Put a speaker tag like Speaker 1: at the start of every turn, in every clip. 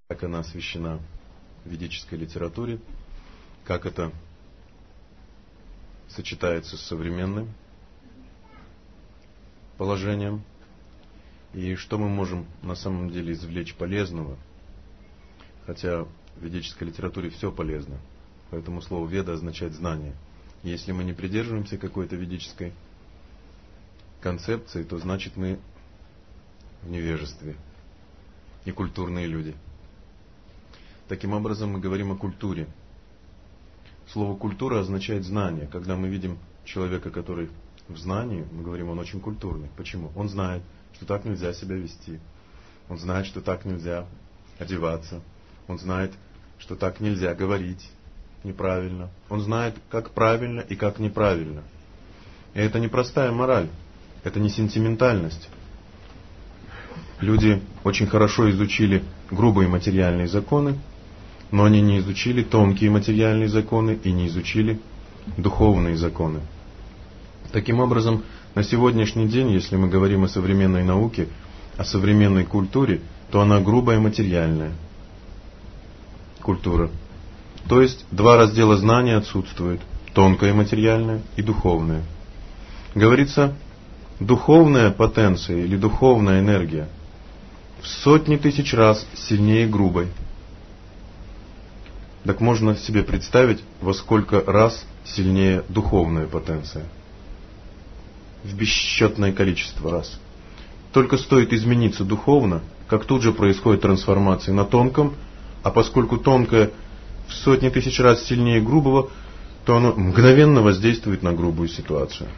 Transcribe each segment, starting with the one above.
Speaker 1: как она освещена в ведической литературе, как это сочетается с современным положением, и что мы можем на самом деле извлечь полезного, хотя в ведической литературе все полезно, поэтому слово «веда» означает «знание». Если мы не придерживаемся какой-то ведической концепции, то значит мы в невежестве, некультурные люди. Таким образом, мы говорим о культуре. Слово «культура» означает «знание». Когда мы видим человека, который в знании, мы говорим, он очень культурный. Почему? Он знает, что так нельзя себя вести. Он знает, что так нельзя одеваться. Он знает, что так нельзя говорить неправильно. Он знает, как правильно и как неправильно. И это не простая мораль. Это не сентиментальность. Люди очень хорошо изучили грубые материальные законы, но они не изучили тонкие материальные законы и не изучили духовные законы. Таким образом, на сегодняшний день, если мы говорим о современной науке, о современной культуре, то она грубая материальная культура. То есть два раздела знания отсутствуют: тонкое материальное и духовное. Говорится, духовная потенция или духовная энергия в сотни тысяч раз сильнее грубой. Так можно себе представить, во сколько раз сильнее духовная потенция. В бесчетное количество раз. Только стоит измениться духовно, как тут же происходит трансформация на тонком, а поскольку тонкое в сотни тысяч раз сильнее грубого, то оно мгновенно воздействует на грубую ситуацию.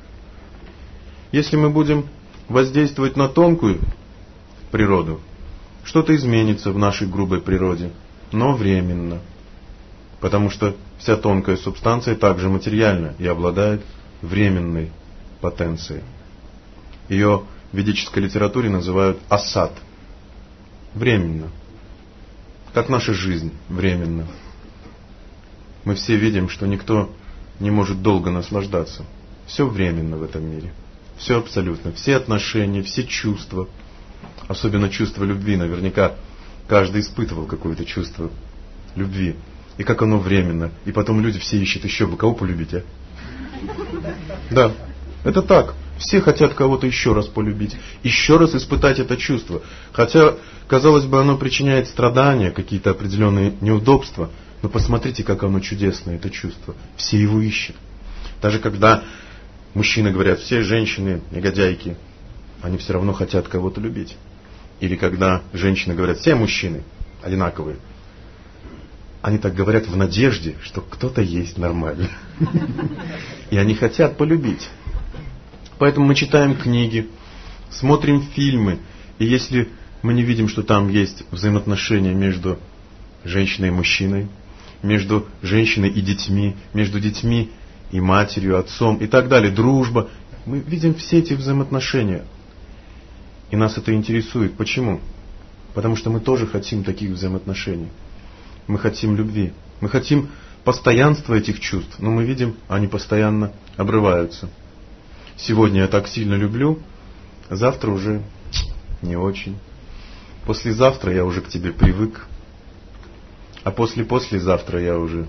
Speaker 1: Если мы будем воздействовать на тонкую природу, что-то изменится в нашей грубой природе, но временно. Потому что вся тонкая субстанция также материальна и обладает временной потенцией. Ее в ведической литературе называют асад. Временно. Как наша жизнь временно. Мы все видим, что никто не может долго наслаждаться. Все временно в этом мире. Все абсолютно. Все отношения, все чувства. Особенно чувство любви. Наверняка каждый испытывал какое-то чувство любви. И как оно временно. И потом люди все ищут еще бы кого полюбить, а? Да, это так. Все хотят кого-то еще раз полюбить. Еще раз испытать это чувство. Хотя, казалось бы, оно причиняет страдания, какие-то определенные неудобства. Но посмотрите, как оно чудесное, это чувство. Все его ищут. Даже когда мужчины говорят, все женщины негодяйки, они все равно хотят кого-то любить. Или когда женщины говорят, все мужчины одинаковые. Они так говорят в надежде, что кто-то есть нормальный. И они хотят полюбить. Поэтому мы читаем книги, смотрим фильмы. И если мы не видим, что там есть взаимоотношения между женщиной и мужчиной, между женщиной и детьми, между детьми и матерью, отцом и так далее, дружба, мы видим все эти взаимоотношения. И нас это интересует. Почему? Потому что мы тоже хотим таких взаимоотношений. Мы хотим любви. Мы хотим постоянства этих чувств. Но мы видим, они постоянно обрываются. Сегодня я так сильно люблю, завтра уже не очень. Послезавтра я уже к тебе привык. А послезавтра я уже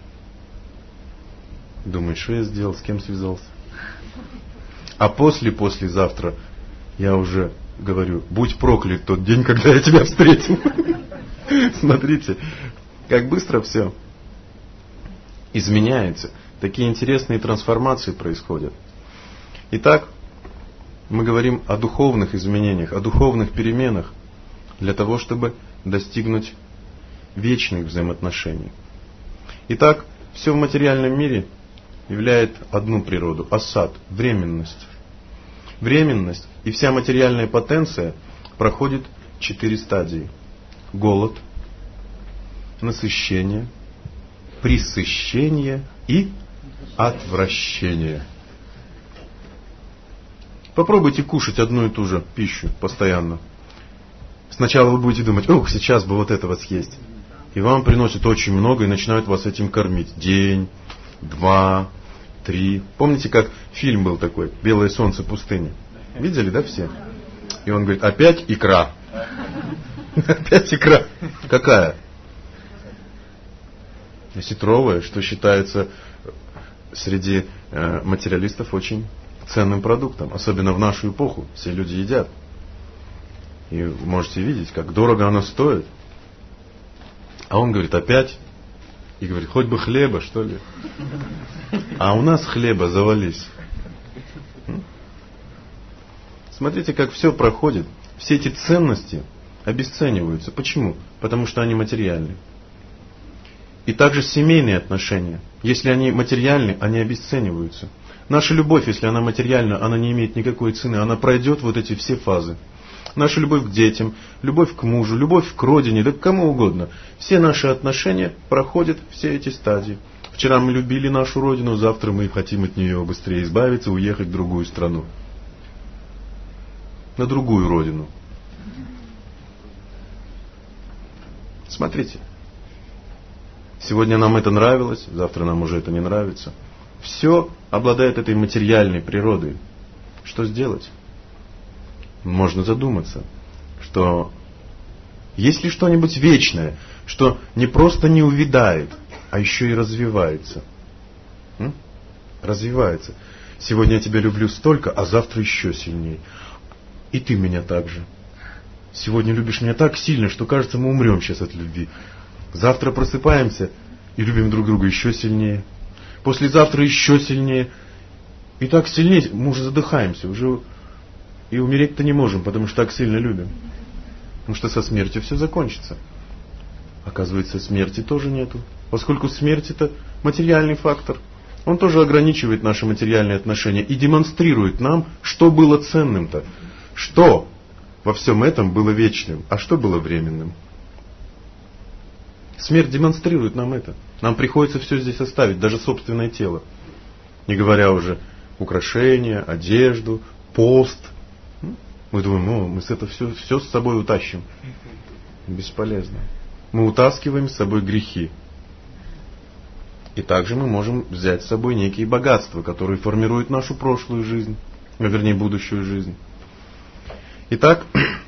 Speaker 1: думаю, что я сделал, с кем связался. А послезавтра я уже говорю, будь проклят тот день, когда я тебя встретил. Смотрите, как быстро все изменяется. Такие интересные трансформации происходят. Итак, мы говорим о духовных изменениях, о духовных переменах для того, чтобы достигнуть вечных взаимоотношений. Итак, все в материальном мире являет одну природу – асад, временность. Временность и вся материальная потенция проходит 4 стадии. Голод, насыщение, пресыщение и отвращение. Попробуйте кушать одну и ту же пищу постоянно. Сначала вы будете думать, ох, сейчас бы вот этого съесть. И вам приносят очень много и начинают вас этим кормить. День, 2, 3. Помните, как фильм был такой «Белое солнце пустыни»? Видели, да, все? И он говорит, опять икра. Опять икра. Какая? Осетровая, что считается среди материалистов очень ценным продуктом. Особенно в нашу эпоху. Все люди едят. И можете видеть, как дорого оно стоит. А он говорит, опять? И говорит, хоть бы хлеба, что ли? А у нас хлеба завались. Смотрите, как все проходит. Все эти ценности обесцениваются. Почему? Потому что они материальны. И также семейные отношения. Если они материальны, они обесцениваются. Наша любовь, если она материальна, она не имеет никакой цены. Она пройдет вот эти все фазы. Наша любовь к детям, любовь к мужу, любовь к родине, да к кому угодно. Все наши отношения проходят все эти стадии. Вчера мы любили нашу родину, завтра мы хотим от нее быстрее избавиться, уехать в другую страну. На другую родину. Смотрите. Сегодня нам это нравилось, завтра нам уже это не нравится. Все обладает этой материальной природой. Что сделать? Можно задуматься, что есть ли что-нибудь вечное, что не просто не увядает, а еще и развивается. Развивается. Сегодня я тебя люблю столько, а завтра еще сильнее. И ты меня так же. Сегодня любишь меня так сильно, что кажется, мы умрем сейчас от любви. Завтра просыпаемся и любим друг друга еще сильнее. Послезавтра еще сильнее. И так сильнее, мы уже задыхаемся, уже и умереть-то не можем, потому что так сильно любим. Потому что со смертью все закончится. Оказывается, смерти тоже нету. Поскольку смерть это материальный фактор. Он тоже ограничивает наши материальные отношения и демонстрирует нам, что было ценным-то. Что во всем этом было вечным, а что было временным. Смерть демонстрирует нам это. Нам приходится все здесь оставить, даже собственное тело. Не говоря уже украшения, одежду, пост. Мы думаем, мы это все с собой утащим. Бесполезно. Мы утаскиваем с собой грехи. И также мы можем взять с собой некие богатства, которые формируют нашу прошлую жизнь, вернее, будущую жизнь. Итак,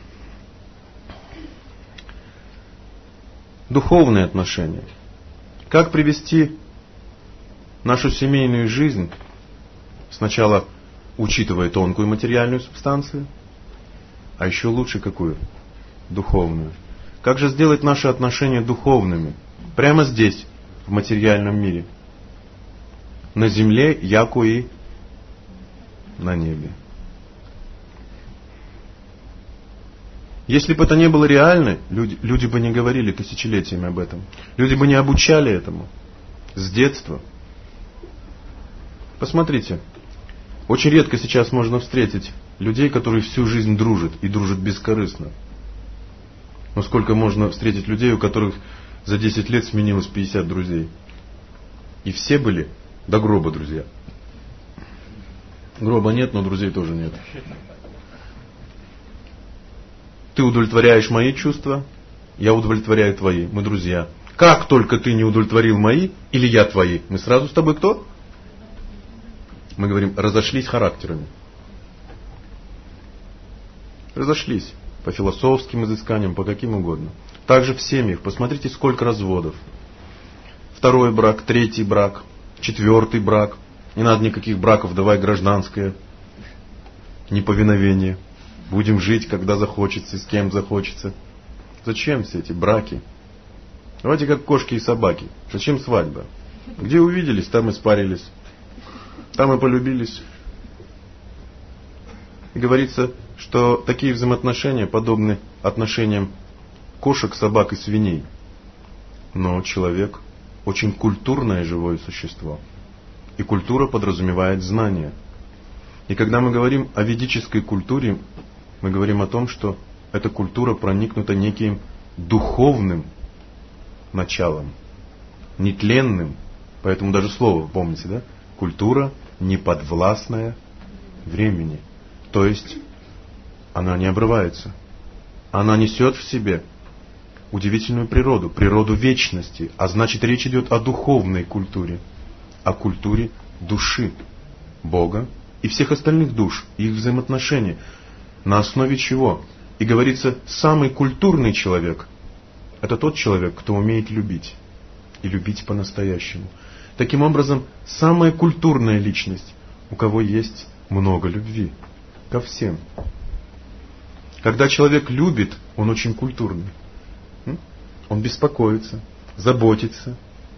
Speaker 1: духовные отношения. Как привести нашу семейную жизнь, сначала учитывая тонкую материальную субстанцию, а еще лучше какую? Духовную. Как же сделать наши отношения духовными? Прямо здесь, в материальном мире. На земле, яко и на небе. Если бы это не было реально, люди бы не говорили тысячелетиями об этом. Люди бы не обучали этому с детства. Посмотрите, очень редко сейчас можно встретить людей, которые всю жизнь дружат и дружат бескорыстно. Но сколько можно встретить людей, у которых за 10 лет сменилось 50 друзей. И все были до гроба друзья. Гроба нет, но друзей тоже нет. Ты удовлетворяешь мои чувства, я удовлетворяю твои. Мы друзья. Как только ты не удовлетворил мои, или я твои, мы сразу с тобой кто? Мы говорим, разошлись характерами. Разошлись. По философским изысканиям, по каким угодно. Также в семьях. Посмотрите, сколько разводов. Второй брак, третий брак, четвертый брак. Не надо никаких браков, давай гражданское. Неповиновение. Будем жить, когда захочется, с кем захочется. Зачем все эти браки? Давайте как кошки и собаки. Зачем свадьба? Где увиделись, там и спарились. Там и полюбились. И говорится, что такие взаимоотношения подобны отношениям кошек, собак и свиней. Но человек очень культурное живое существо. И культура подразумевает знания. И когда мы говорим о ведической культуре, мы говорим о том, что эта культура проникнута неким духовным началом, нетленным. Поэтому даже слово, помните, да? Культура неподвластная времени. То есть она не обрывается. Она несет в себе удивительную природу, природу вечности. А значит, речь идет о духовной культуре, о культуре души Бога и всех остальных душ, их взаимоотношения. На основе чего? И говорится, самый культурный человек – это тот человек, кто умеет любить. И любить по-настоящему. Таким образом, самая культурная личность, у кого есть много любви ко всем. Когда человек любит, он очень культурный. Он беспокоится, заботится.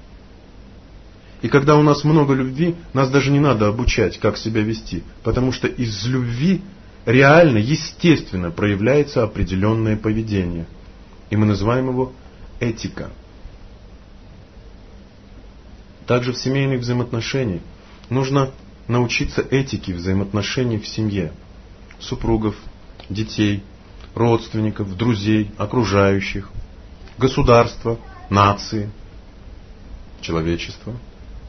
Speaker 1: И когда у нас много любви, нас даже не надо обучать, как себя вести. Потому что из любви реально, естественно проявляется определенное поведение. И мы называем его этика. Также в семейных взаимоотношениях нужно научиться этике взаимоотношений в семье. Супругов, детей, родственников, друзей, окружающих, государства, нации, человечества.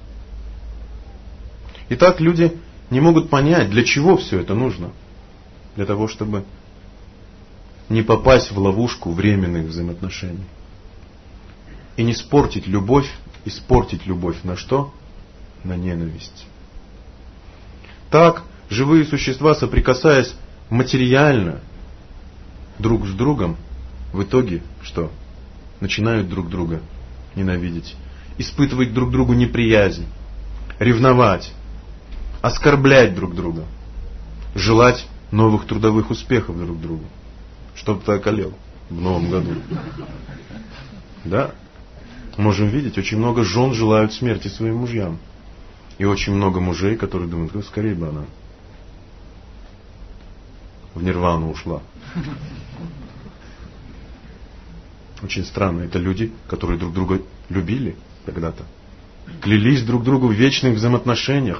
Speaker 1: Итак, люди не могут понять, для чего все это нужно. Для того, чтобы не попасть в ловушку временных взаимоотношений. И не испортить любовь на что? На ненависть. Так, живые существа, соприкасаясь материально друг с другом, в итоге что? Начинают друг друга ненавидеть, испытывать друг другу неприязнь, ревновать, оскорблять друг друга, желать новых трудовых успехов друг другу, чтобы ты околел в новом году. Да? Можем видеть, очень много жен желают смерти своим мужьям. И очень много мужей, которые думают, скорее бы она в нирвану ушла. Очень странно. Это люди, которые друг друга любили когда-то. Клялись друг другу в вечных взаимоотношениях.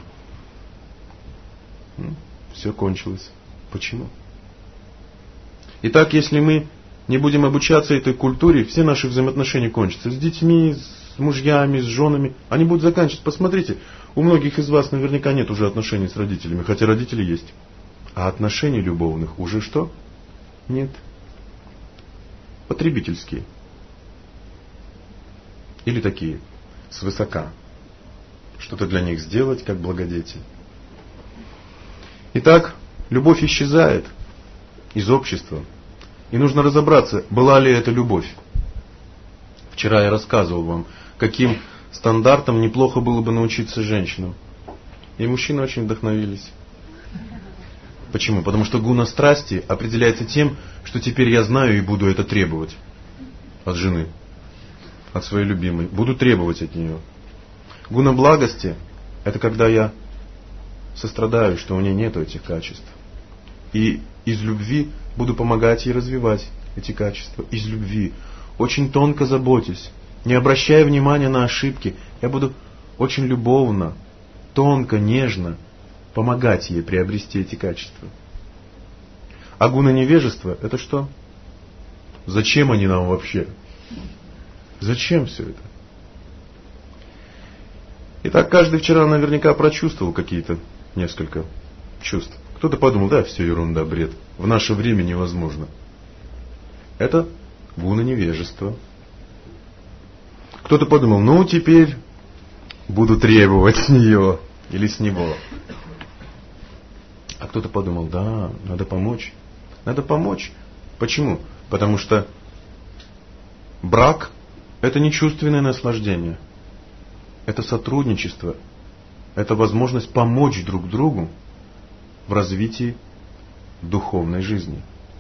Speaker 1: Все кончилось. Почему? Итак, если мы не будем обучаться этой культуре, все наши взаимоотношения кончатся. С детьми, с мужьями, с женами. Они будут заканчиваться. Посмотрите, у многих из вас наверняка нет уже отношений с родителями, хотя родители есть. А отношений любовных уже что? Нет. Потребительские. Или такие, свысока. Что-то для них сделать, как благодетель. Итак, любовь исчезает из общества. И нужно разобраться, была ли это любовь. Вчера я рассказывал вам, каким стандартам неплохо было бы научиться женщинам. И мужчины очень вдохновились. Почему? Потому что гуна страсти определяется тем, что теперь я знаю и буду это требовать от жены, от своей любимой. Буду требовать от нее. Гуна благости – это когда я сострадаю, что у нее нет этих качеств. И из любви буду помогать ей развивать эти качества. Из любви. Очень тонко заботясь, не обращая внимания на ошибки. Я буду очень любовно, тонко, нежно помогать ей приобрести эти качества. А гуна невежества – это что? Зачем они нам вообще? Зачем все это? Итак, каждый вчера наверняка прочувствовал какие-то несколько чувств. Кто-то подумал, да, все ерунда, бред. В наше время невозможно. Это гуна невежества. Кто-то подумал, ну теперь буду требовать с нее или с него. А кто-то подумал, да, надо помочь. Надо помочь. Почему? Потому что брак – это не чувственное наслаждение. Это сотрудничество. Это возможность помочь друг другу в развитии духовной жизни.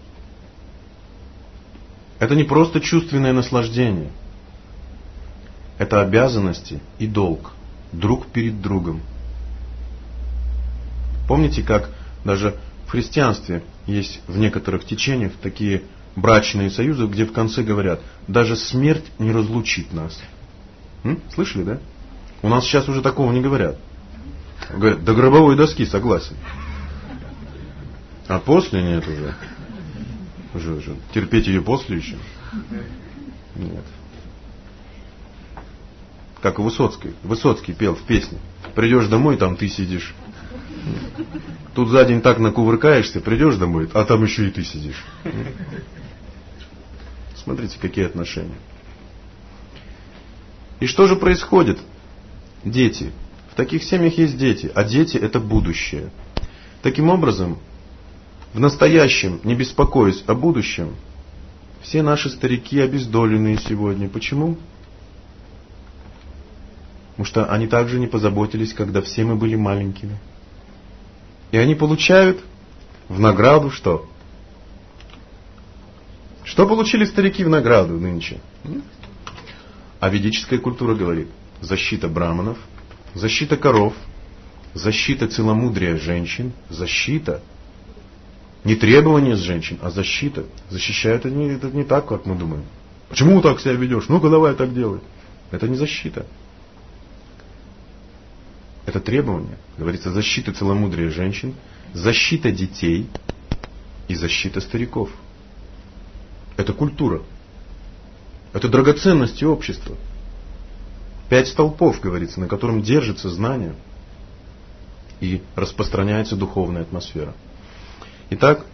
Speaker 1: Это не просто чувственное наслаждение. Это обязанности и долг. Друг перед другом. Помните, как даже в христианстве есть в некоторых течениях такие брачные союзы, где в конце говорят, даже смерть не разлучит нас. Слышали, да? У нас сейчас уже такого не говорят. Говорят, до гробовой доски согласен. А после нет уже. Уже. Терпеть ее после еще? Нет. Как у Высоцкой. Высоцкий пел в песне. Придешь домой, там ты сидишь. Тут за день так накувыркаешься, придешь домой, а там еще и ты сидишь. Смотрите, какие отношения. И что же происходит? Дети. В таких семьях есть дети, а дети – это будущее. Таким образом, в настоящем, не беспокоясь о будущем, все наши старики обездоленные сегодня. Почему? Потому что они также не позаботились, когда все мы были маленькими. И они получают в награду что? Что получили старики в награду нынче? А ведическая культура говорит: защита браманов, защита коров, защита целомудрия женщин, защита. Не требование с женщин, а защита. Защищают это не так, как мы думаем. Почему так себя ведешь? Ну-ка давай так делай. Это не защита. Это требование. Говорится, защита целомудрия женщин, защита детей и защита стариков. Это культура. Это драгоценности общества. 5 столпов, говорится, на котором держится знание и распространяется духовная атмосфера. Итак,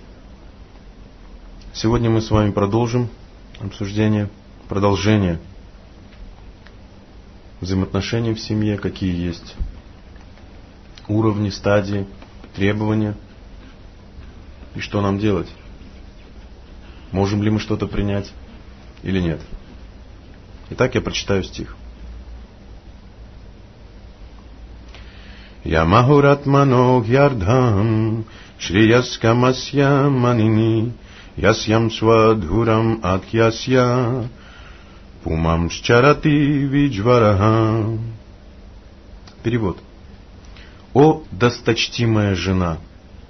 Speaker 1: сегодня мы с вами продолжим продолжение взаимоотношений в семье, какие есть уровни, стадии, требования и что нам делать. Можем ли мы что-то принять или нет. Итак, я прочитаю стих. Ямахуратмано гьярдхам шрияскамасья манини ясьям свадхурам атьясья пумам счарати виджвараха. Перевод. О досточтимая жена!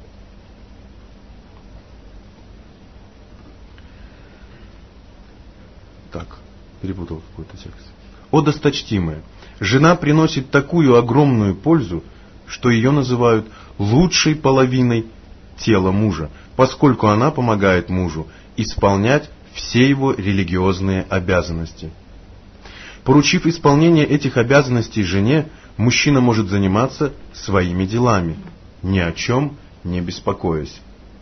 Speaker 1: Так, перепутал какой-то текст. О досточтимая! Жена приносит такую огромную пользу, что ее называют лучшей половиной тела мужа, поскольку она помогает мужу исполнять все его религиозные обязанности. Поручив исполнение этих обязанностей жене, мужчина может заниматься своими делами, ни о чем не беспокоясь.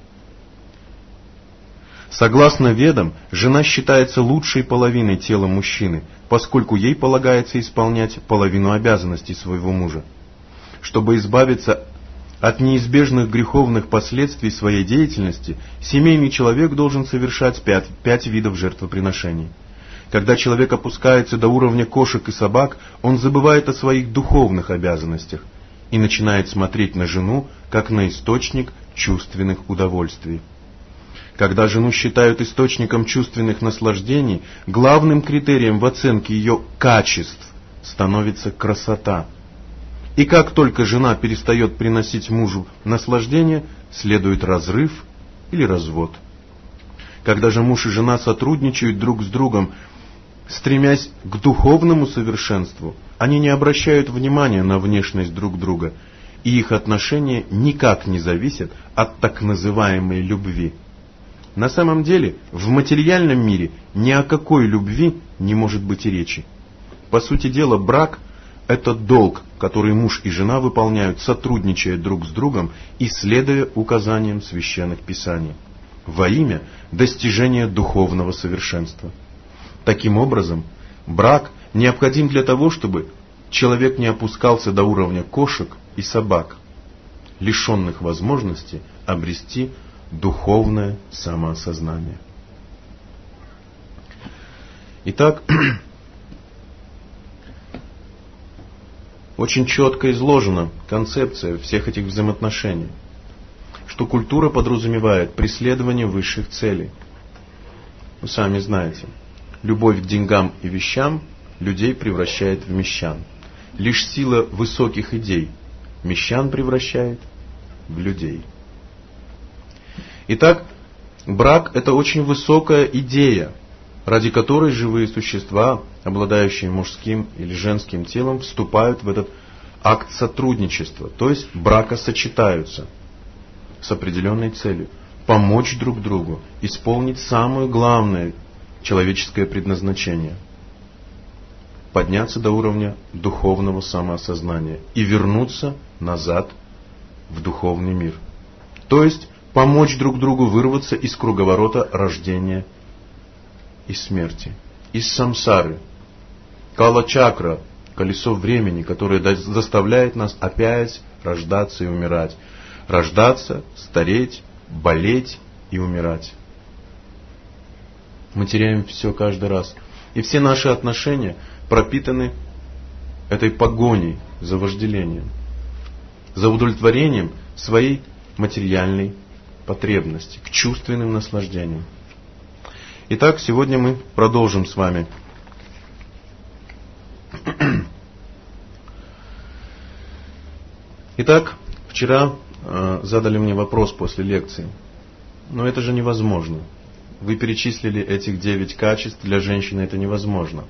Speaker 1: Согласно Ведам, жена считается лучшей половиной тела мужчины, поскольку ей полагается исполнять половину обязанностей своего мужа. Чтобы избавиться от неизбежных греховных последствий своей деятельности, семейный человек должен совершать 5 видов жертвоприношений. Когда человек опускается до уровня кошек и собак, он забывает о своих духовных обязанностях и начинает смотреть на жену, как на источник чувственных удовольствий. Когда жену считают источником чувственных наслаждений, главным критерием в оценке ее качеств становится красота. И как только жена перестает приносить мужу наслаждение, следует разрыв или развод. Когда же муж и жена сотрудничают друг с другом, стремясь к духовному совершенству, они не обращают внимания на внешность друг друга, и их отношения никак не зависят от так называемой любви. На самом деле, в материальном мире ни о какой любви не может быть и речи. По сути дела, брак – это долг, который муж и жена выполняют, сотрудничая друг с другом и следуя указаниям священных писаний, во имя достижения духовного совершенства. Таким образом, брак необходим для того, чтобы человек не опускался до уровня кошек и собак, лишенных возможности обрести духовное самоосознание. Итак, очень четко изложена концепция всех этих взаимоотношений, что культура подразумевает преследование высших целей. Вы сами знаете, любовь к деньгам и вещам людей превращает в мещан. Лишь сила высоких идей мещан превращает в людей. Итак, брак – это очень высокая идея, ради которой живые существа, обладающие мужским или женским телом, вступают в этот акт сотрудничества, то есть бракосочетаются с определенной целью – помочь друг другу исполнить самое главное человеческое предназначение – подняться до уровня духовного самоосознания и вернуться назад в духовный мир. То есть помочь друг другу вырваться из круговорота рождения и смерти, из самсары, кала-чакра, колесо времени, которое заставляет нас опять рождаться и умирать, рождаться, стареть, болеть и умирать. Мы теряем все каждый раз. И все наши отношения пропитаны этой погоней за вожделением, за удовлетворением своей материальной потребности, к чувственным наслаждениям. Итак, сегодня мы продолжим с вами Итак, вчера задали мне вопрос после лекции. Но это же невозможно. Вы перечислили этих 9 качеств, для женщины это невозможно.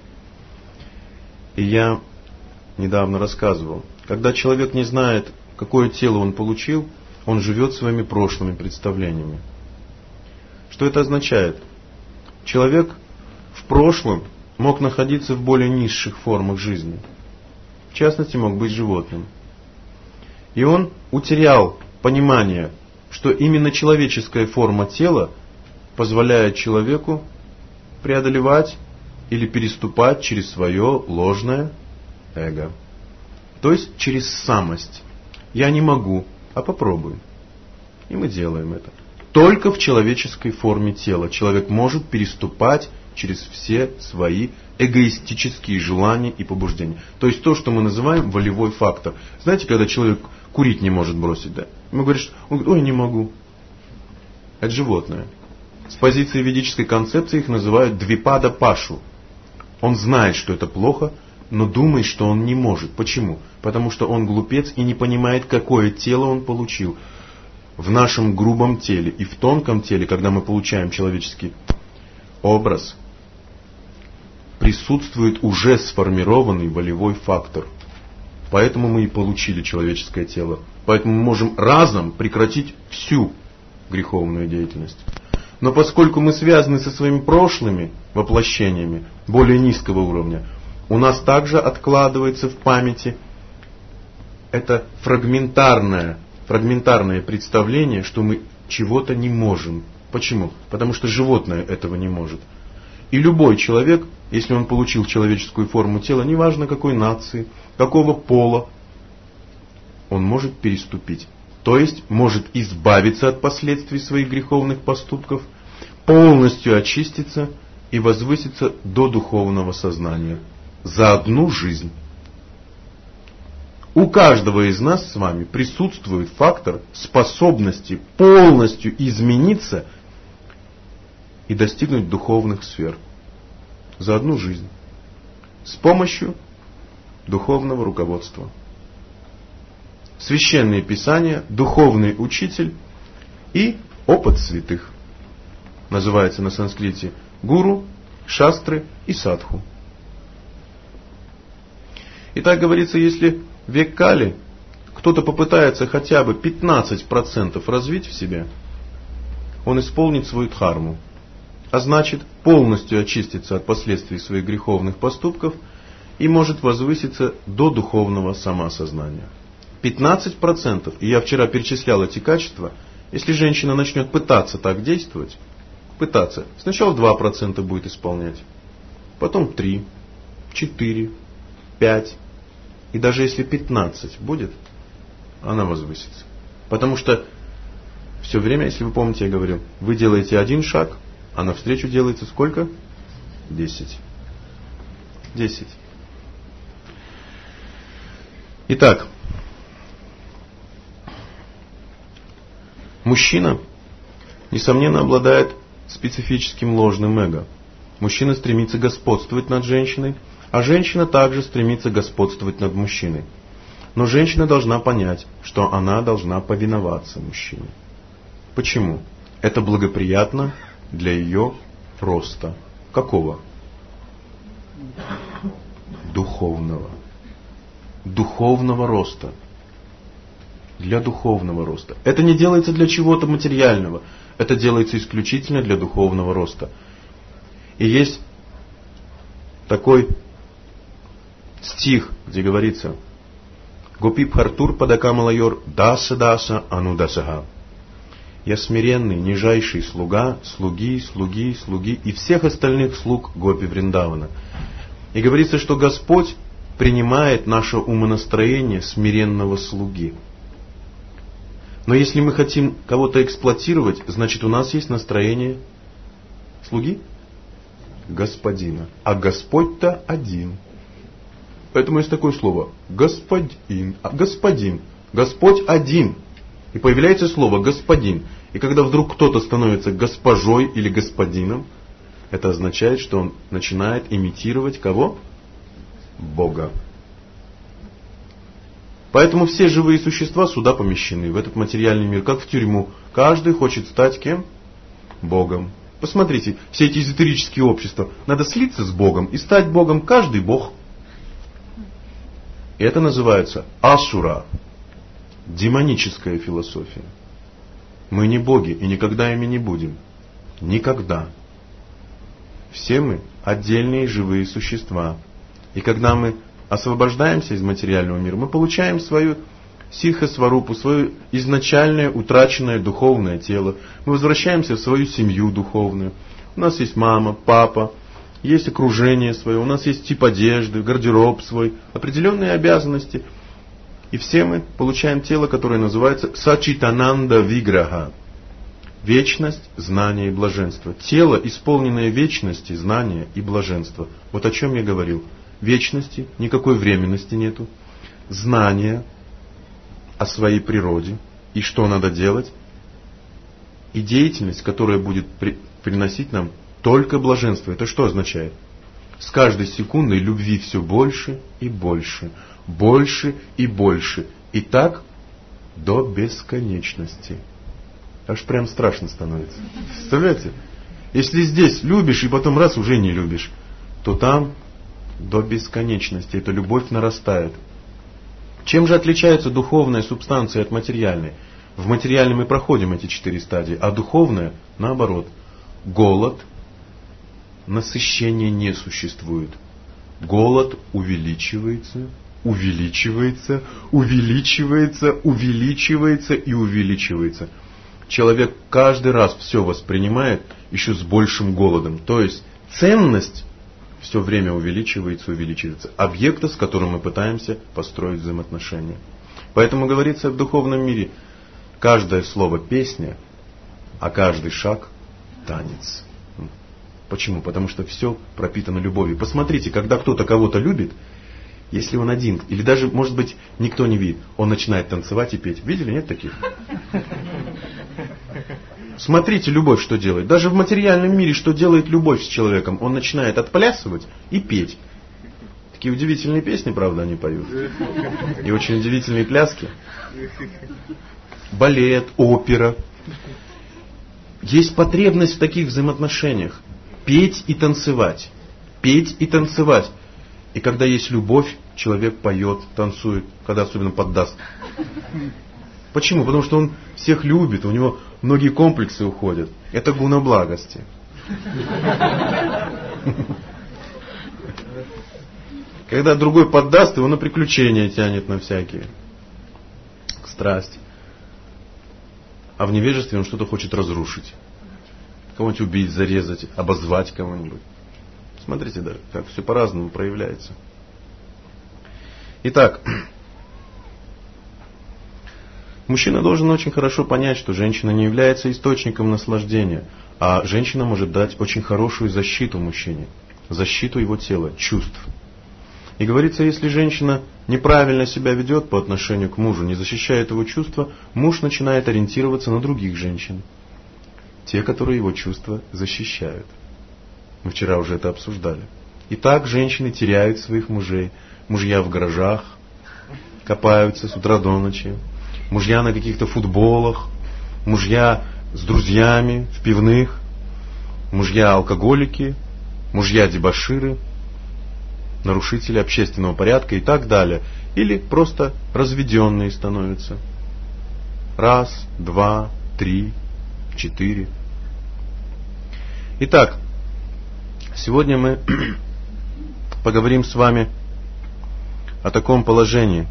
Speaker 1: И я недавно рассказывал, когда человек не знает, какое тело он получил, он живет своими прошлыми представлениями. Что это означает? Человек в прошлом мог находиться в более низших формах жизни. В частности, мог быть животным. И он утерял понимание, что именно человеческая форма тела позволяет человеку преодолевать или переступать через свое ложное эго. То есть через самость. Я не могу, а попробую. И мы делаем это. Только в человеческой форме тела человек может переступать через все свои эгоистические желания и побуждения. То есть то, что мы называем волевой фактор. Знаете, когда человек курить не может бросить, да? Ему говорят, он говорит, ой, не могу. Это животное. С позиции ведической концепции их называют двипада пашу. Он знает, что это плохо, но думает, что он не может. Почему? Потому что он глупец и не понимает, какое тело он получил. В нашем грубом теле и в тонком теле, когда мы получаем человеческий образ, присутствует уже сформированный волевой фактор. Поэтому мы и получили человеческое тело. Поэтому мы можем разом прекратить всю греховную деятельность. Но поскольку мы связаны со своими прошлыми воплощениями более низкого уровня, у нас также откладывается в памяти это фрагментарное представление, что мы чего-то не можем. Почему? Потому что животное этого не может. И любой человек, если он получил человеческую форму тела, неважно какой нации, какого пола, он может переступить. То есть может избавиться от последствий своих греховных поступков, полностью очиститься и возвыситься до духовного сознания за одну жизнь. У каждого из нас с вами присутствует фактор способности полностью измениться и достигнуть духовных сфер за одну жизнь с помощью духовного руководства. Священные Писания, духовный учитель и опыт святых. Называется на санскрите гуру, шастры и садху. Итак, говорится, если в век Кали кто-то попытается хотя бы 15% развить в себе, он исполнит свою дхарму, а значит полностью очистится от последствий своих греховных поступков и может возвыситься до духовного самосознания. 15%, и я вчера перечислял эти качества, если женщина начнет пытаться так действовать, сначала 2% будет исполнять, потом 3, 4, 5, и даже если 15 будет, она возвысится. Потому что все время, если вы помните, я говорил, вы делаете один шаг, а навстречу делается сколько? 10. 10. Итак, мужчина, несомненно, обладает специфическим ложным эго. Мужчина стремится господствовать над женщиной, а женщина также стремится господствовать над мужчиной. Но женщина должна понять, что она должна повиноваться мужчине. Почему? Это благоприятно для ее роста. Какого? Духовного. Духовного роста. Для духовного роста. Это не делается для чего-то материального. Это делается исключительно для духовного роста. И есть такой стих, где говорится: Гопи Бхартур Падакамалайор Даса Даса Анудасага. Я смиренный, нижайший слуга, слуги и всех остальных слуг Гопи Вриндавана. И говорится, что Господь принимает наше умонастроение смиренного слуги. Но если мы хотим кого-то эксплуатировать, значит у нас есть настроение слуги господина. А Господь-то один. Поэтому есть такое слово господин. Господин. Господь один. И появляется слово господин. И когда вдруг кто-то становится госпожой или господином, это означает, что он начинает имитировать кого? Бога. Поэтому все живые существа сюда помещены, в этот материальный мир, как в тюрьму. Каждый хочет стать кем? Богом. Посмотрите, все эти эзотерические общества. Надо слиться с Богом и стать Богом. Каждый Бог. И это называется асура. Демоническая философия. Мы не боги и никогда ими не будем. Никогда. Все мы отдельные живые существа. И когда мы освобождаемся из материального мира, мы получаем свою ситха-сварупу, свое изначальное утраченное духовное тело. Мы возвращаемся в свою семью духовную. У нас есть мама, папа, есть окружение свое, у нас есть тип одежды, гардероб свой, определенные обязанности. И все мы получаем тело, которое называется Сачитананда Виграха. Вечность, знание и блаженство. Тело, исполненное вечности, знания и блаженства. Вот о чем я говорил. Вечности, никакой временности нету. Знания о своей природе и что надо делать. И деятельность, которая будет приносить нам только блаженство. Это что означает? С каждой секундой любви все больше и больше. Больше и больше. И так до бесконечности. Аж прям страшно становится. Представляете? Если здесь любишь и потом раз уже не любишь, то там до бесконечности. Эта любовь нарастает. Чем же отличается духовная субстанция от материальной? В материальной мы проходим эти 4 стадии, а духовная наоборот. Голод, насыщение не существует. Голод увеличивается, увеличивается, увеличивается, увеличивается и увеличивается. Человек каждый раз все воспринимает еще с большим голодом. То есть ценность все время увеличивается, увеличивается. Объекта, с которым мы пытаемся построить взаимоотношения. Поэтому говорится в духовном мире, каждое слово песня, а каждый шаг танец. Почему? Потому что все пропитано любовью. Посмотрите, когда кто-то кого-то любит, если он один, или даже, может быть, никто не видит, он начинает танцевать и петь. Видели, нет таких? Смотрите, любовь что делает. Даже в материальном мире, что делает любовь с человеком. Он начинает отплясывать и петь. Такие удивительные песни, правда, они поют. И очень удивительные пляски. Балет, опера. Есть потребность в таких взаимоотношениях. Петь и танцевать. Петь и танцевать. И когда есть любовь, человек поет, танцует, когда особенно поддаст. Почему? Потому что он всех любит, у него многие комплексы уходят. Это гуна благости. Когда другой поддаст, его на приключения тянет на всякие. К страсти. А в невежестве он что-то хочет разрушить. Кого-нибудь убить, зарезать, обозвать кого-нибудь. Смотрите, да, как все по-разному проявляется. Итак, мужчина должен очень хорошо понять, что женщина не является источником наслаждения, а женщина может дать очень хорошую защиту мужчине, защиту его тела, чувств. И говорится, если женщина неправильно себя ведет по отношению к мужу, не защищает его чувства, муж начинает ориентироваться на других женщин, те, которые его чувства защищают. Мы вчера уже это обсуждали. И так женщины теряют своих мужей. Мужья в гаражах, копаются с утра до ночи. Мужья на каких-то футболах. Мужья с друзьями в пивных. Мужья алкоголики. Мужья дебоширы. Нарушители общественного порядка и так далее. Или просто разведенные становятся. 1, 2, 3, 4. Итак, сегодня мы поговорим с вами о таком положении,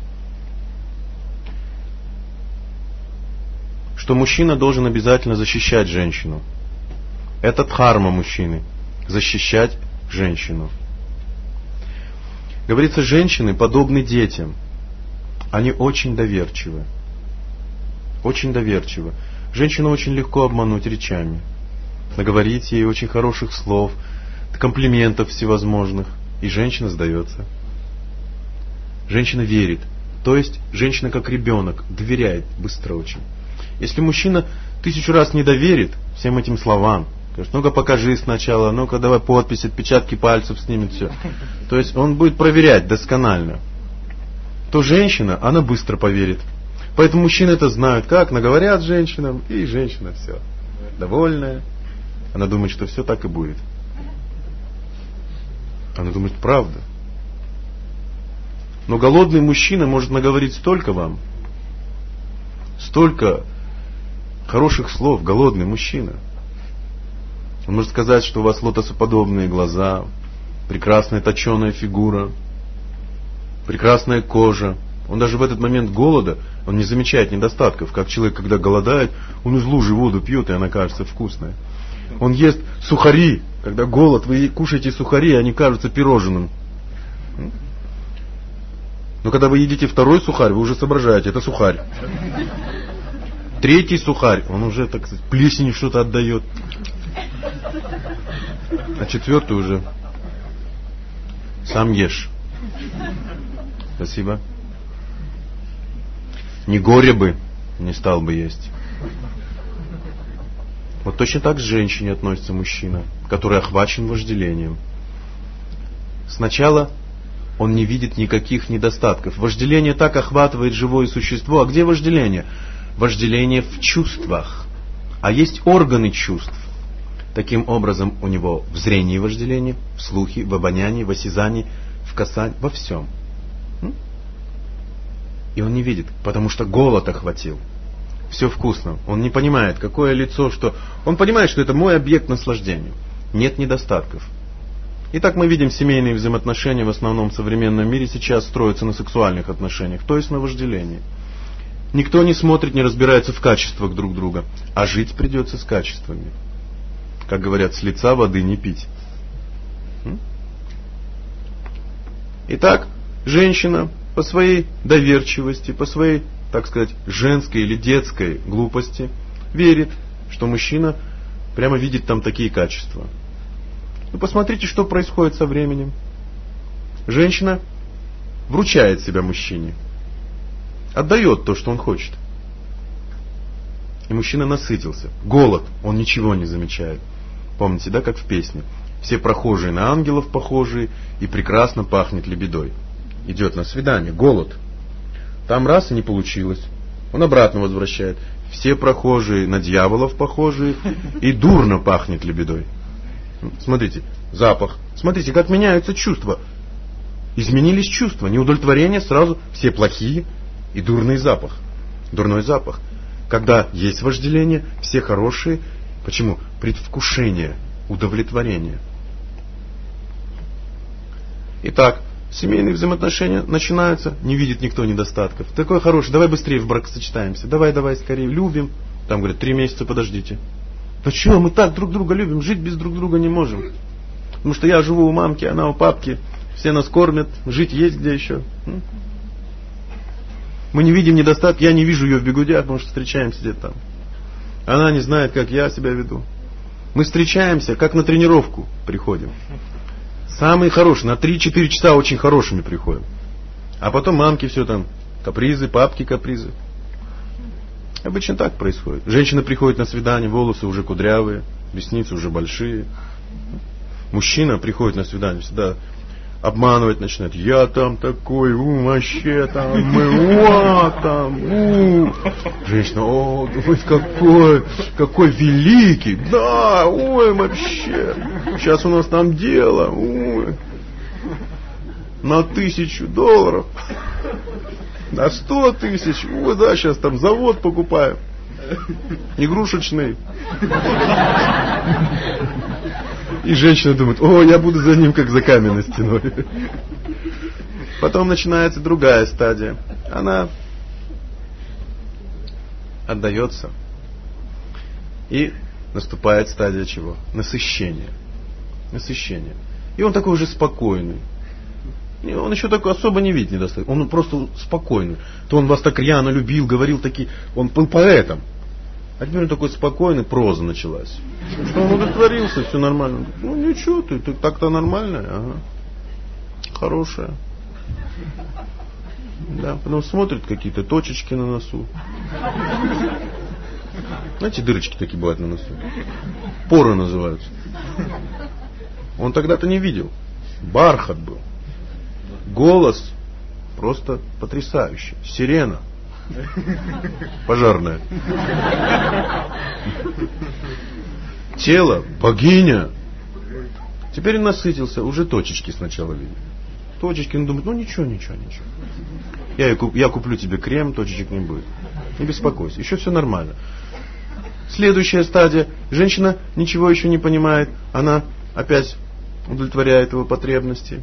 Speaker 1: что мужчина должен обязательно защищать женщину. Это дхарма мужчины – защищать женщину. Говорится, женщины подобны детям. Они очень доверчивы. очень доверчива. Женщину очень легко обмануть речами, наговорить ей очень хороших слов, комплиментов всевозможных, и женщина сдается. Женщина верит, то есть женщина как ребенок, доверяет быстро очень. Если мужчина 1000 раз не доверит всем этим словам, скажет, ну-ка покажи сначала, ну-ка давай подпись, отпечатки пальцев снимет, все. То есть он будет проверять досконально. То женщина, она быстро поверит. Поэтому мужчины это знают, как наговорят женщинам, и женщина все, довольная. Она думает, что все так и будет. Она думает, правда. Но голодный мужчина может наговорить столько вам, столько хороших слов, голодный мужчина. Он может сказать, что у вас лотосоподобные глаза, прекрасная точеная фигура, прекрасная кожа. Он даже в этот момент голода, он не замечает недостатков. Как человек, когда голодает, он из лужи воду пьет, и она кажется вкусной. Он ест сухари, когда голод, вы кушаете сухари, и они кажутся пирожным. Но когда вы едите второй сухарь, вы уже соображаете, это сухарь. Третий сухарь, он уже, так сказать, плесенью что-то отдает. А четвертый уже сам ешь. Спасибо. Не горе бы, не стал бы есть. Вот точно так к женщине относится мужчина, который охвачен вожделением. Сначала он не видит никаких недостатков. Вожделение так охватывает живое существо. А где вожделение? Вожделение в чувствах. А есть органы чувств. Таким образом, у него в зрении вожделение, в слухе, в обонянии, в осязании, в касании, во всем. И он не видит, потому что голод охватил. Все вкусно. Он не понимает, какое лицо, что... Он понимает, что это мой объект наслаждения. Нет недостатков. Итак, мы видим, семейные взаимоотношения в основном в современном мире сейчас строятся на сексуальных отношениях, то есть на вожделении. Никто не смотрит, не разбирается в качествах друг друга, а жить придется с качествами. Как говорят, с лица воды не пить. Итак, женщина по своей доверчивости, по своей, так сказать, женской или детской глупости верит, что мужчина прямо видит там такие качества. Ну, посмотрите, что происходит со временем. Женщина вручает себя мужчине, отдает то, что он хочет. И мужчина насытился. Голод, он ничего не замечает. Помните, да, как в песне? Все прохожие на ангелов похожие, и прекрасно пахнет лебедой. Идет на свидание, голод. Там раз и не получилось. Он обратно возвращает. Все прохожие на дьяволов похожие, и дурно пахнет лебедой. Смотрите, запах. Смотрите, как меняются чувства. Изменились чувства. Неудовлетворение сразу все плохие и дурный запах. Дурной запах. Когда есть вожделение, все хорошие. Почему? Предвкушение, удовлетворение. Итак, семейные взаимоотношения начинаются, не видит никто недостатков. Такой хороший, давай быстрее в брак сочетаемся. Давай, скорее, любим. Там говорят, 3 месяца подождите. Да что, мы так друг друга любим, жить без друг друга не можем. Потому что я живу у мамки, она у папки, все нас кормят, жить есть где еще. Мы не видим недостатка, я не вижу ее в бегудях, потому что встречаемся где-то там. Она не знает, как я себя веду. Мы встречаемся, как на тренировку приходим. Самые хорошие, на 3-4 часа очень хорошими приходим. А потом мамки все там, капризы, папки капризы. Обычно так происходит. Женщина приходит на свидание, волосы уже кудрявые, ресницы уже большие. Мужчина приходит на свидание, всегда обманывать начинает. Я там такой, вообще там, мы, там, Женщина, думает, какой великий, да, вообще. Сейчас у нас там дело, на $1000. На 100 тысяч, да, сейчас там завод покупаем. Игрушечный. И женщина думает, я буду за ним, как за каменной стеной. Потом начинается другая стадия. Она отдается. И наступает стадия чего? Насыщения. И он такой уже спокойный. Он еще такой особо не видит недостаток. Он просто спокойный. То он вас так рьяно любил, говорил такие... Он был поэтом. А теперь он такой спокойный, проза началась. Что он удовлетворился, все нормально. Ну ничего, ты так-то нормальная. Ага. Хорошая. Да, потом смотрит какие-то точечки на носу. Знаете, дырочки такие бывают на носу. Поры называются. Он тогда-то не видел. Бархат был. Голос просто потрясающий. Сирена. Пожарная. Тело богиня. Теперь он насытился. Уже точечки сначала видел. Точечки, он думает, ну ничего. Я куплю тебе крем, точечек не будет. Не беспокойся, еще все нормально. Следующая стадия. Женщина ничего еще не понимает. Она опять удовлетворяет его потребности.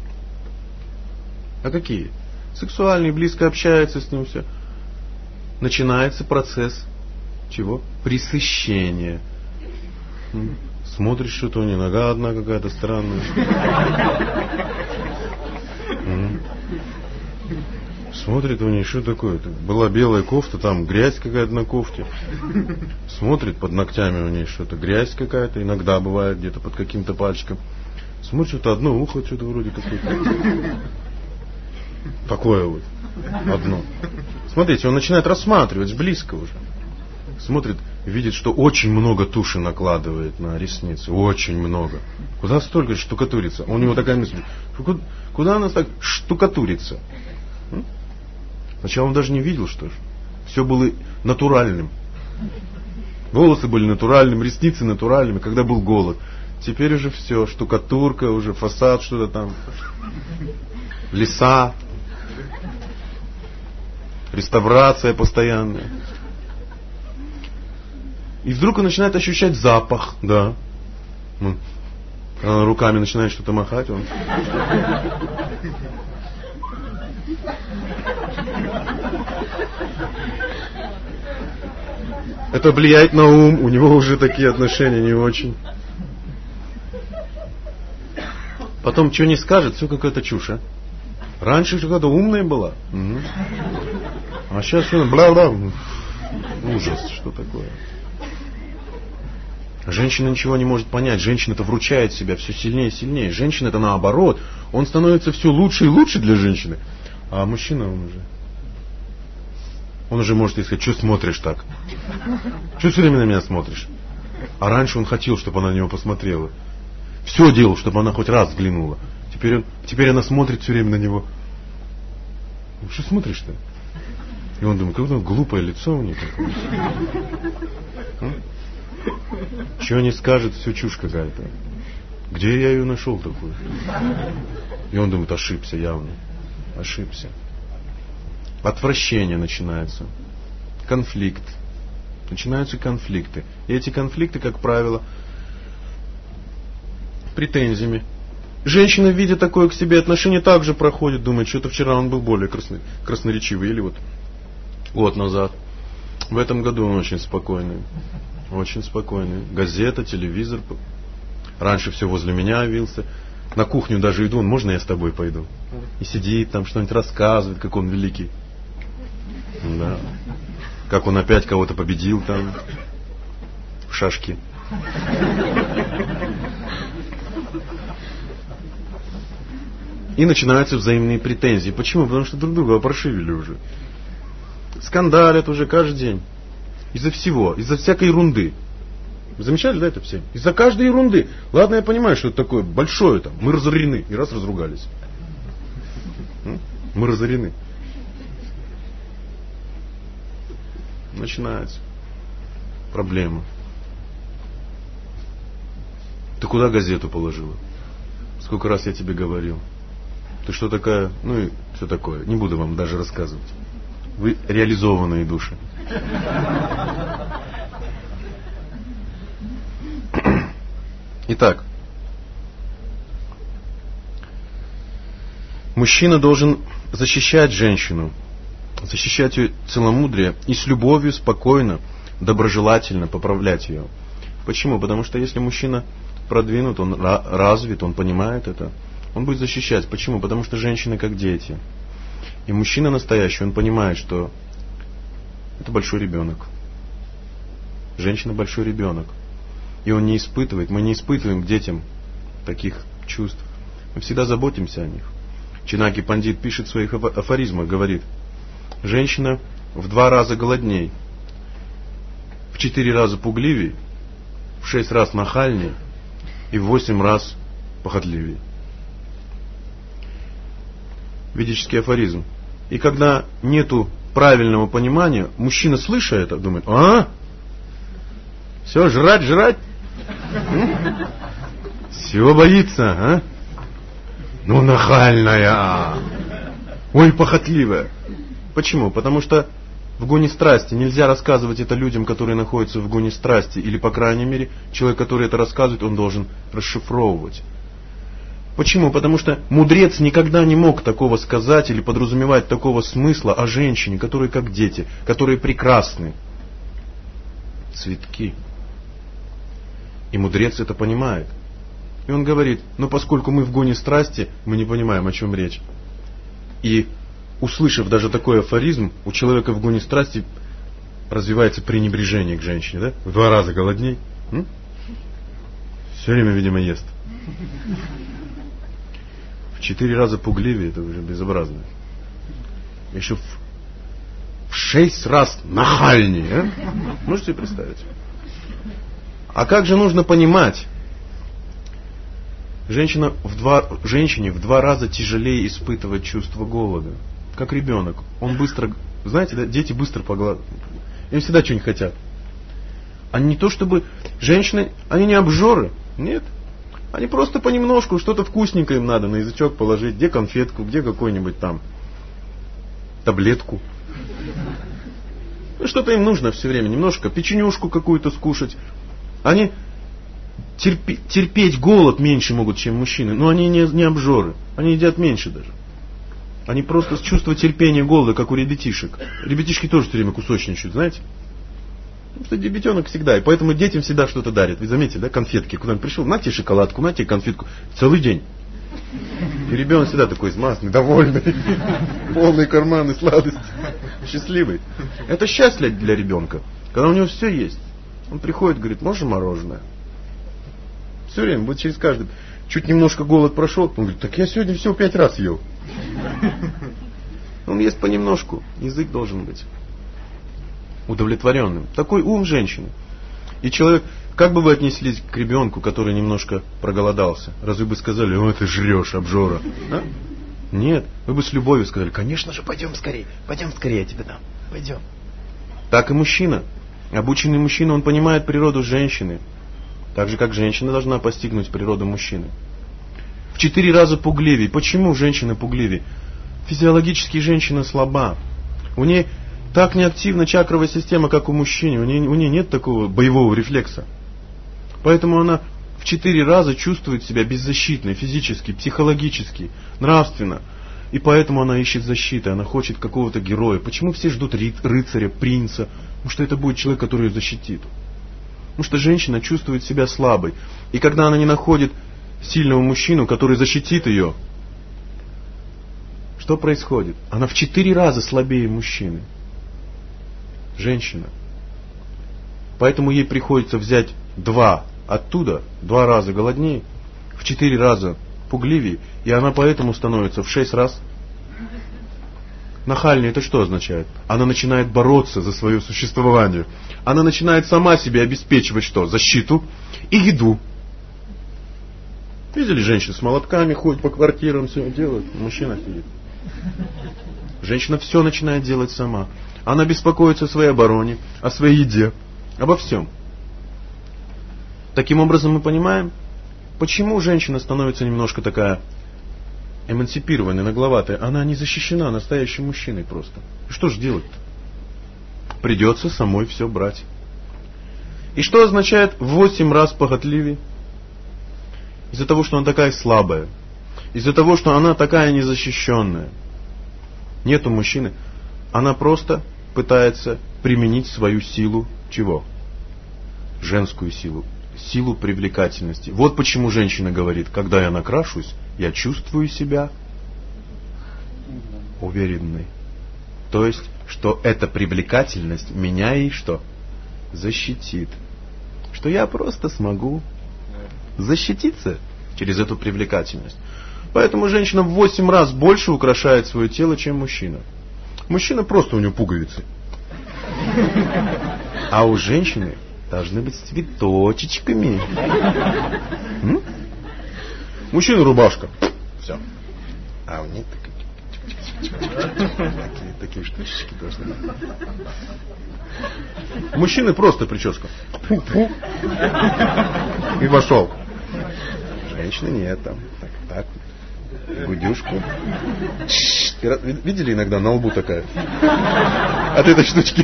Speaker 1: А какие? Сексуальные, близко общается с ним, все. Начинается процесс чего? Пресыщения. Смотришь, что-то у нее нога одна какая-то странная. Смотрит у нее, что такое? Была белая кофта, там грязь какая-то на кофте. Смотрит под ногтями у нее что-то, грязь какая-то, иногда бывает где-то под каким-то пальчиком. Смотрит, что-то одно ухо, что-то вроде какое-то. Такое вот. Одно. Смотрите, он начинает рассматривать близко уже. Смотрит, видит, что очень много туши накладывает на ресницы. Очень много. Куда столько штукатурится? У него такая мысль. Куда она так штукатурится? Сначала он даже не видел, что ж. Все было натуральным. Волосы были натуральными, ресницы натуральными, когда был голод. Теперь уже все, штукатурка, уже фасад, что-то там. Леса. Реставрация постоянная. И вдруг он начинает ощущать запах, да. Она руками начинает что-то махать. Он... Это влияет на ум, у него уже такие отношения не очень. Потом что не скажет, все какая-то чушь, а? Раньше какая-то умная была. Угу. А сейчас все бла-бла. Ужас, что такое. Женщина ничего не может понять. Женщина-то вручает себя все сильнее и сильнее. Женщина-то наоборот. Он становится все лучше и лучше для женщины. А мужчина он уже может ей сказать, что смотришь так? Что все время на меня смотришь? А раньше он хотел, чтобы она на него посмотрела. Все делал, чтобы она хоть раз взглянула. Теперь она смотрит все время на него. Что смотришь-то? И он думает, какое глупое лицо у нее такое. Чего не скажет, все чушь какая-то. Где я ее нашел такую? И он думает, ошибся явно. Ошибся. Отвращение начинается. Конфликт. Начинаются конфликты. И эти конфликты, как правило, претензиями. Женщина, видя такое к себе отношение, также проходит, думает, что-то вчера он был более красноречивый. Или вот год назад. В этом году он очень спокойный. Очень спокойный. Газета, телевизор. Раньше все возле меня явился. На кухню даже иду, можно я с тобой пойду? И сидит там, что-нибудь рассказывает, как он великий. Да. Как он опять кого-то победил там. В шашки. И начинаются взаимные претензии. Почему? Потому что друг друга опрошивили уже. Скандалят уже каждый день. Из-за всего. Из-за всякой ерунды. Вы замечали, да, это все? Из-за каждой ерунды. Ладно, я понимаю, что это такое большое там. Мы разорены. И раз разругались. Мы разорены. Начинается проблема. Ты куда газету положила? Сколько раз я тебе говорил? Ты что такая? Ну и все такое. Не буду вам даже рассказывать. Вы реализованные души. Итак, мужчина должен защищать женщину, защищать ее целомудрие и с любовью, спокойно, доброжелательно поправлять ее. Почему? Потому что если мужчина продвинут, он развит, он понимает это, Он будет защищать. Почему? Потому что женщины как дети. И мужчина настоящий, он понимает, что это большой ребенок. Женщина большой ребенок. И он не испытывает, мы не испытываем к детям таких чувств. Мы всегда заботимся о них. Чинаки Пандит пишет в своих афоризмах, говорит: женщина в 2 раза голодней, в 4 раза пугливей, в 6 раз нахальней и в 8 раз похотливей. Ведический афоризм. И когда нету правильного понимания, мужчина, слыша это, думает: все, жрать. Всего боится, а? Ну, нахальная. Ой, похотливая. Почему? Потому что в гоне страсти нельзя рассказывать это людям, которые находятся в гоне страсти. Или, по крайней мере, человек, который это рассказывает, он должен расшифровывать. Почему? Потому что мудрец никогда не мог такого сказать или подразумевать такого смысла о женщине, которые как дети, которые прекрасны. Цветки. И мудрец это понимает. И он говорит: но поскольку мы в гоне страсти, мы не понимаем, о чем речь. И услышав даже такой афоризм, у человека в гоне страсти развивается пренебрежение к женщине, да? В 2 раза голодней. Все время, видимо, ест. В 4 раза пугливее, это уже безобразно. Еще в 6 раз нахальнее. Можете себе представить? А как же нужно понимать? Женщине в 2 раза тяжелее испытывать чувство голода. Как ребенок. Он быстро, знаете, да, дети быстро поглаживают. Им всегда что-нибудь хотят. Они не то чтобы... Женщины, они не обжоры. Нет. Они просто понемножку, что-то вкусненькое им надо на язычок положить. Где конфетку, где какую-нибудь там таблетку. Что-то им нужно все время. Немножко печенюшку какую-то скушать. Они терпеть голод меньше могут, чем мужчины. Но они не обжоры. Они едят меньше даже. Они просто с чувства терпения голода, как у ребятишек. Ребятишки тоже все время кусочничают, знаете? Потому что ребятенок всегда. И поэтому детям всегда что-то дарят. Вы заметили, да? Конфетки. Куда-нибудь пришел, на тебе шоколадку, на тебе конфетку. Целый день. И ребенок всегда такой измазанный, довольный. Полный карманы сладости. Счастливый. Это счастье для ребенка. Когда у него все есть. Он приходит, говорит: можно мороженое? Все время, будет через каждый. Чуть немножко голод прошел, он говорит: так я сегодня всего 5 раз ел. Он ест понемножку. Язык должен быть удовлетворенным. Такой ум женщины. И человек, как бы вы отнеслись к ребенку, который немножко проголодался? Разве бы сказали: о, ты жрешь, обжора? А? Нет. Вы бы с любовью сказали: конечно же, пойдем скорее, я тебе дам. Пойдем. Так и мужчина. Обученный мужчина, он понимает природу женщины. Так же, как женщина должна постигнуть природу мужчины. В 4 раза пугливее. Почему женщина пугливее? Физиологически женщина слаба. У нее так неактивна чакровая система, как у мужчины. У нее нет такого боевого рефлекса. Поэтому она в 4 раза чувствует себя беззащитной физически, психологически, нравственно. И поэтому она ищет защиты, она хочет какого-то героя. Почему все ждут рыцаря, принца? Потому что это будет человек, который ее защитит. Потому что женщина чувствует себя слабой. И когда она не находит сильного мужчину, который защитит ее, что происходит? Она в 4 раза слабее мужчины. Женщина. Поэтому ей приходится взять 2 оттуда, 2 раза голоднее, в 4 раза пугливее, и она поэтому становится в 6 раз нахальнее. Это что означает? Она начинает бороться за свое существование. Она начинает сама себе обеспечивать что? Защиту и еду. Видели, женщины с молотками ходят по квартирам, все делают. Мужчина сидит. Женщина все начинает делать сама. Она беспокоится о своей обороне, о своей еде, обо всем. Таким образом мы понимаем, почему женщина становится немножко такая эмансипированная, нагловатая. Она не защищена настоящим мужчиной просто. Что же делать-то? Придется самой все брать. И что означает в 8 раз похотливее? Из-за того, что она такая слабая. Из-за того, что она такая незащищенная. Нету мужчины. Она просто пытается применить свою силу чего? Женскую силу. Силу привлекательности. Вот почему женщина говорит: когда я накрашусь, я чувствую себя уверенной. То есть, что эта привлекательность меня и что? Защитит. Что я просто смогу защититься через эту привлекательность. Поэтому женщина в 8 раз больше украшает свое тело, чем мужчина. Мужчина просто у него пуговицы. А у женщины должны быть с цветочечками. Мужчина рубашка. Все. А у них такие штучечки должны быть. Мужчины просто прическа. И вошел. Женщины нет там. Так. Гудюшку. Видели иногда на лбу такая? От этой штучки.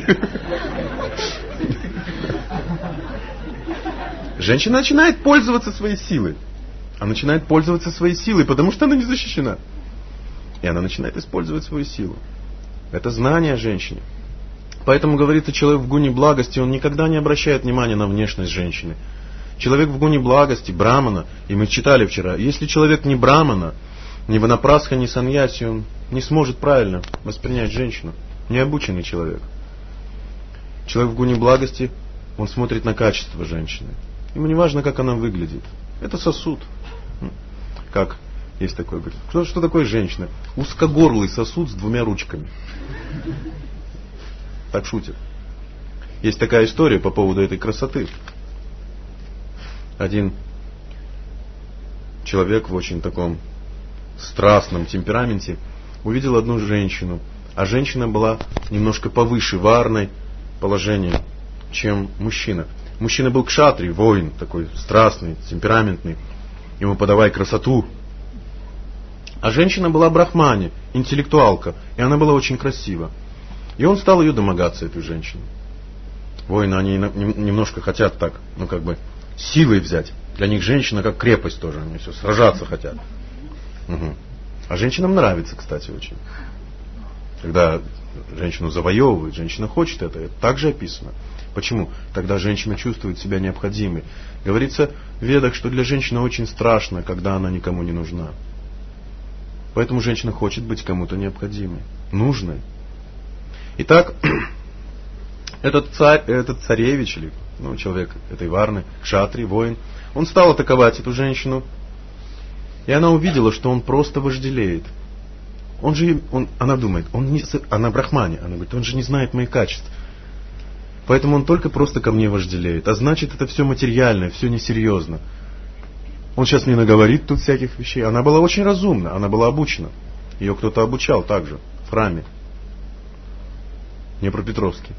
Speaker 1: Женщина начинает пользоваться своей силой. Она начинает пользоваться своей силой, потому что она не защищена. И она начинает использовать свою силу. Это знание о женщине. Поэтому говорится, человек в гуне благости, он никогда не обращает внимания на внешность женщины. Человек в гуне благости, брамана, и мы читали вчера, если человек не брамана, ни ванапрасха, ни саньяси, он не сможет правильно воспринять женщину. Необученный человек. Человек в гуне благости, он смотрит на качество женщины. Ему не важно, как она выглядит. Это сосуд. Как есть такой, говорит, что такое женщина? Узкогорлый сосуд с 2 ручками. Так шутят. Есть такая история по поводу этой красоты. Один человек в очень таком страстном темпераменте увидел одну женщину, а женщина была немножко повыше варной положения, чем мужчина. Мужчина был кшатри, воин, такой страстный, темпераментный. Ему подавай красоту. А женщина была брахмани, интеллектуалка, и она была очень красива. И он стал ее домогаться, эту женщину. Воины, они немножко хотят так, силой взять. Для них женщина как крепость тоже, они все сражаться хотят. Угу. А женщинам нравится, кстати, очень. Когда женщину завоевывают, женщина хочет это так же описано. Почему? Тогда женщина чувствует себя необходимой. Говорится в Ведах, что для женщины очень страшно, когда она никому не нужна. Поэтому женщина хочет быть кому-то необходимой, нужной. Итак, этот царевич, или человек этой варны, кшатри, воин, он стал атаковать эту женщину. И она увидела, что он просто вожделеет. Она думает, она брахмани, она говорит, он же не знает моих качеств. Поэтому он только просто ко мне вожделеет. А значит, это все материальное, все несерьезно. Он сейчас мне наговорит тут всяких вещей. Она была очень разумна, она была обучена. Ее кто-то обучал также, в храме. Не про Петровский.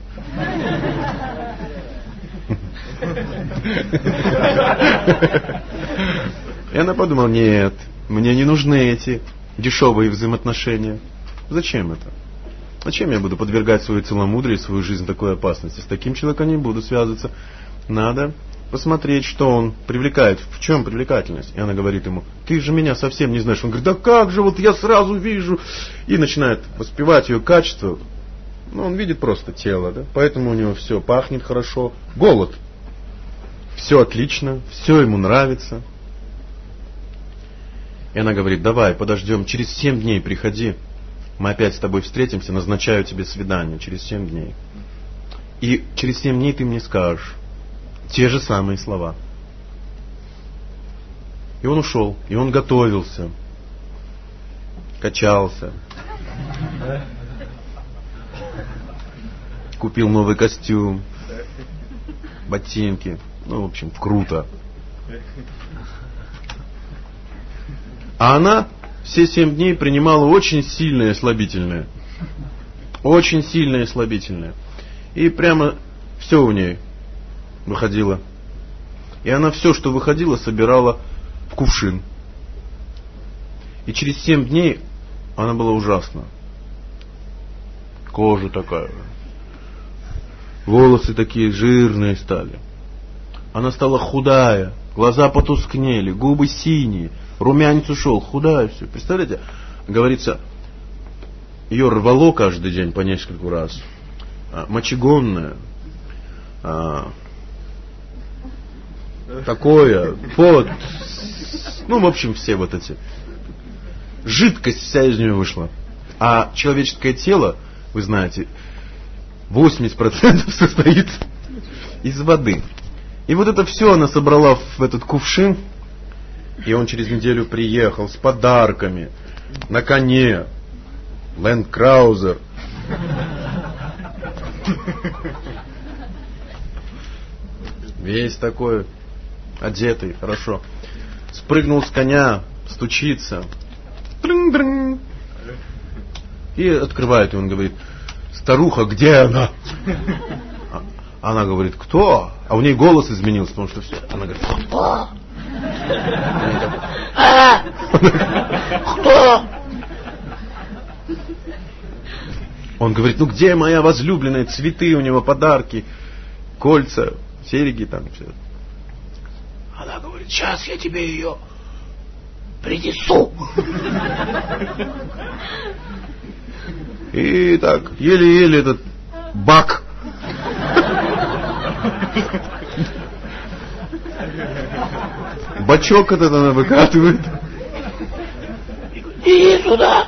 Speaker 1: И она подумала, нет, мне не нужны эти дешевые взаимоотношения. Зачем это? Зачем я буду подвергать свое целомудрие и свою жизнь такой опасности? С таким человеком не буду связываться. Надо посмотреть, что он привлекает. В чем привлекательность? И она говорит ему, ты же меня совсем не знаешь. Он говорит, да как же, вот я сразу вижу. И начинает воспевать ее качество. Он видит просто тело, да? Поэтому у него все пахнет хорошо. Голод. Все отлично, все ему нравится. И она говорит, давай, подождем, через 7 дней приходи. Мы опять с тобой встретимся, назначаю тебе свидание через 7 дней. И через 7 дней ты мне скажешь те же самые слова. И он ушел, и он готовился, качался, купил новый костюм, ботинки, в общем, круто. А она все 7 дней принимала очень сильное слабительное. Очень сильное слабительное. И прямо все у ней выходило. И она все, что выходило, собирала в кувшин. И через 7 дней она была ужасна. Кожа такая. Волосы такие жирные стали. Она стала худая. Глаза потускнели. Губы синие. Румянец ушел. Худая все. Представляете? Говорится, ее рвало каждый день по нескольку раз. Мочегонная. Такое. Вот. В общем, все вот эти жидкость вся из нее вышла. А человеческое тело, вы знаете, 80% состоит из воды. И вот это все она собрала в этот кувшин, и он через неделю приехал с подарками, на коне, Land Cruiser. Весь такой, одетый, хорошо. Спрыгнул с коня, стучится. Трынь-дрынь. И открывает, и он говорит: старуха, где она? Она говорит: кто? А у ней голос изменился, потому что все. Она говорит: кто? Кто? Он говорит: ну где моя возлюбленная? Цветы у него, подарки, кольца, серьги там все. Она говорит: сейчас я тебе ее принесу. И так, еле-еле этот бак бачок этот она выкатывает. Иди сюда.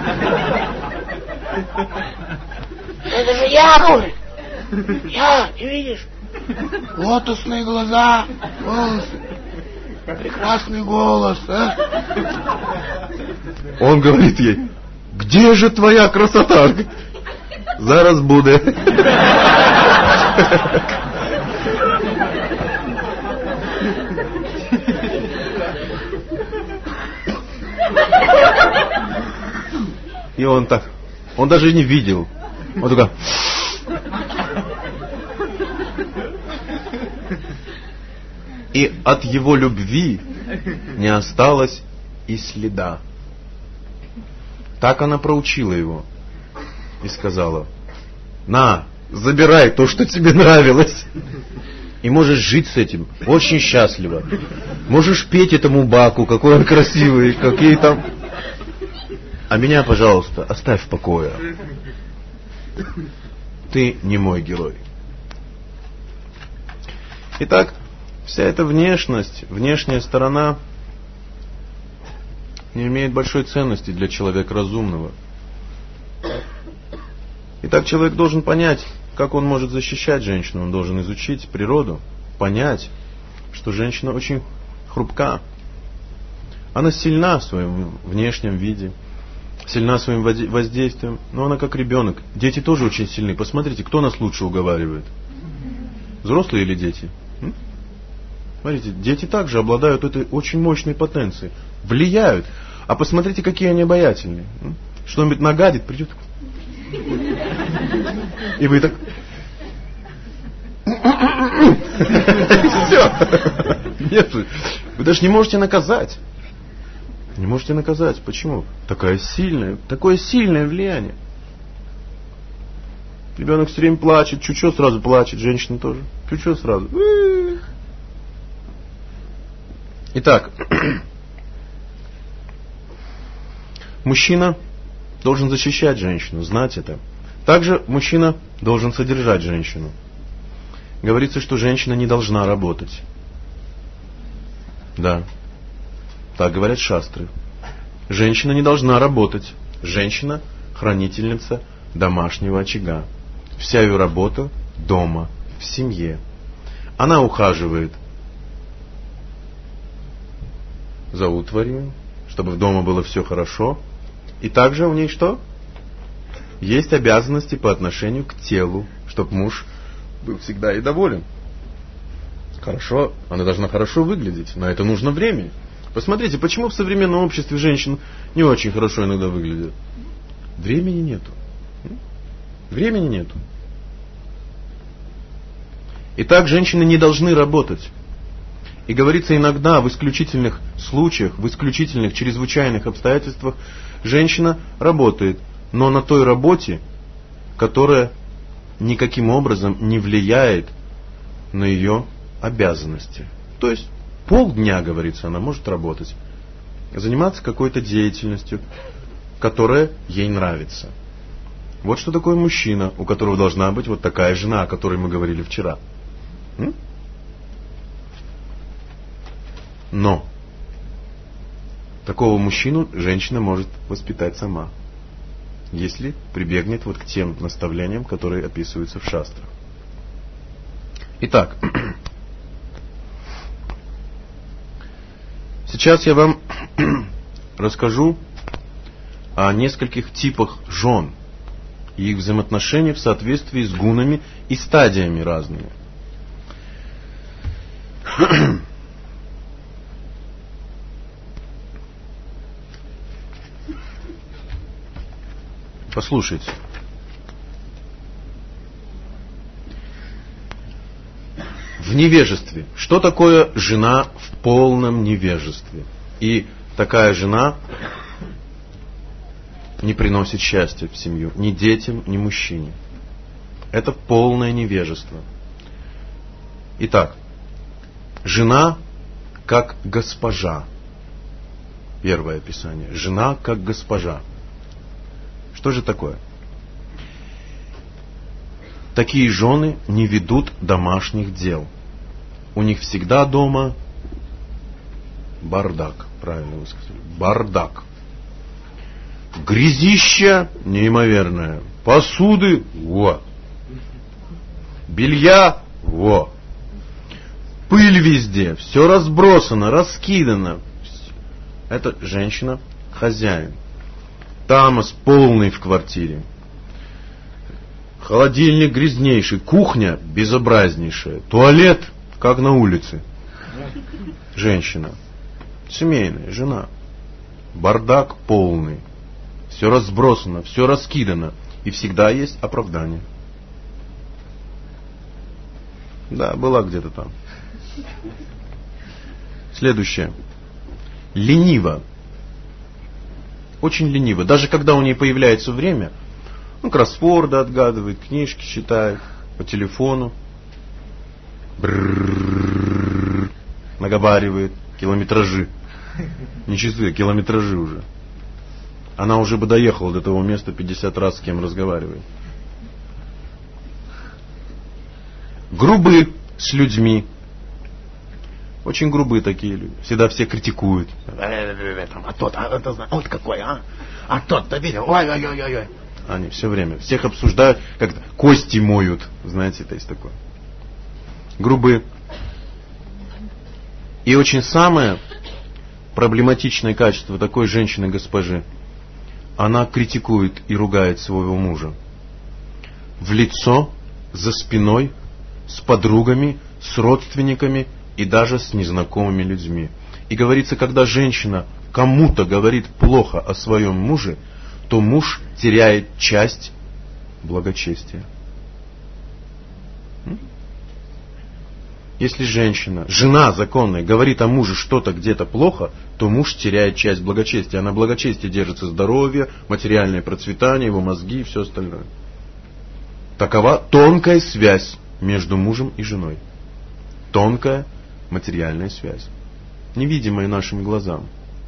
Speaker 1: Это же я, говорит. Я, не видишь? Лотосные глаза, волосы, прекрасный голос, а? Он говорит ей: где же твоя красота? Зараз буде. И он так, он даже не видел. Он такой. И от его любви не осталось и следа. Так она проучила его и сказала: на, забирай то, что тебе нравилось. И можешь жить с этим очень счастливо. Можешь петь этому баку, какой он красивый, какие там... А меня, пожалуйста, оставь в покое. Ты не мой герой. Итак, вся эта внешность, внешняя сторона не имеет большой ценности для человека разумного. Итак, человек должен понять, как он может защищать женщину. Он должен изучить природу, понять, что женщина очень хрупка. Она сильна в своем внешнем виде, сильна своим воздействием, но она как ребенок. Дети тоже очень сильны. Посмотрите, кто нас лучше уговаривает? Взрослые или дети? Смотрите, дети также обладают этой очень мощной потенцией. Влияют. А посмотрите, какие они обаятельные. Что-нибудь нагадит, придет. И вы так... Все. Нет, вы даже не можете наказать. Не можете наказать. Почему? Такое сильное влияние. Ребенок все время плачет, чуть-чуть сразу плачет, женщина тоже. Чуть-чуть сразу. Итак, мужчина должен защищать женщину, знать это. Также мужчина должен содержать женщину. Говорится, что женщина не должна работать. Да. Так говорят шастры. Женщина не должна работать. Женщина — хранительница домашнего очага. Вся ее работа дома, в семье. Она ухаживает за утварью, чтобы дома было все хорошо. И также у ней что? Есть обязанности по отношению к телу, чтобы муж был всегда и доволен. Хорошо, она должна хорошо выглядеть, но это нужно время. Посмотрите, почему в современном обществе женщины не очень хорошо иногда выглядят? Времени нету. Времени нету. Итак, женщины не должны работать. И говорится, иногда в исключительных случаях, в исключительных чрезвычайных обстоятельствах женщина работает, но на той работе, которая никаким образом не влияет на ее обязанности. То есть полдня, говорится, она может работать, заниматься какой-то деятельностью, которая ей нравится. Вот что такое мужчина, у которого должна быть вот такая жена, о которой мы говорили вчера. Но Такого мужчину женщина может воспитать сама, если прибегнет вот к тем наставлениям, которые описываются в шастрах. Итак, сейчас я вам расскажу о нескольких типах жен и их взаимоотношениях в соответствии с гунами и стадиями разными. Послушайте. В невежестве. Что такое жена в полном невежестве? И такая жена не приносит счастья в семью ни детям, ни мужчине. Это полное невежество. Итак, жена как госпожа. Первое описание. Жена как госпожа. Что же такое? Такие жены не ведут домашних дел. У них всегда дома бардак. Правильно вы сказали. Бардак. Грязища неимоверное. Посуды — во. Белья — во. Пыль везде. Все разбросано, раскидано. Это женщина хозяин. Тамос полный в квартире. Холодильник грязнейший. Кухня безобразнейшая. Туалет как на улице. Женщина. Семейная, жена. Бардак полный. Все разбросано, все раскидано. И всегда есть оправдание. Да, была где-то там. Следующее. Лениво. Очень лениво. Даже когда у нее появляется время, кроссворды отгадывает, книжки читает, по телефону. Наговаривает километражи. Не часы, а километражи уже. Она уже бы доехала до того места 50 раз, с кем разговаривает. Грубы с людьми. Очень грубые такие люди. Всегда все критикуют.
Speaker 2: А тот, вот какой, а? А тот-то видел, ой-ой-ой-ой.
Speaker 1: Они все время всех обсуждают, как кости моют. Знаете, это есть такое. Грубые. И очень самое проблематичное качество такой женщины-госпожи. Она критикует и ругает своего мужа. В лицо, за спиной, с подругами, с родственниками и даже с незнакомыми людьми. И говорится, когда женщина кому-то говорит плохо о своем муже, то муж теряет часть благочестия. Если женщина, жена законная, говорит о муже что-то где-то плохо, то муж теряет часть благочестия. А на благочестии держится здоровье, материальное процветание, его мозги и все остальное. Такова тонкая связь между мужем и женой. Тонкая материальная связь. Невидимая нашим глазам.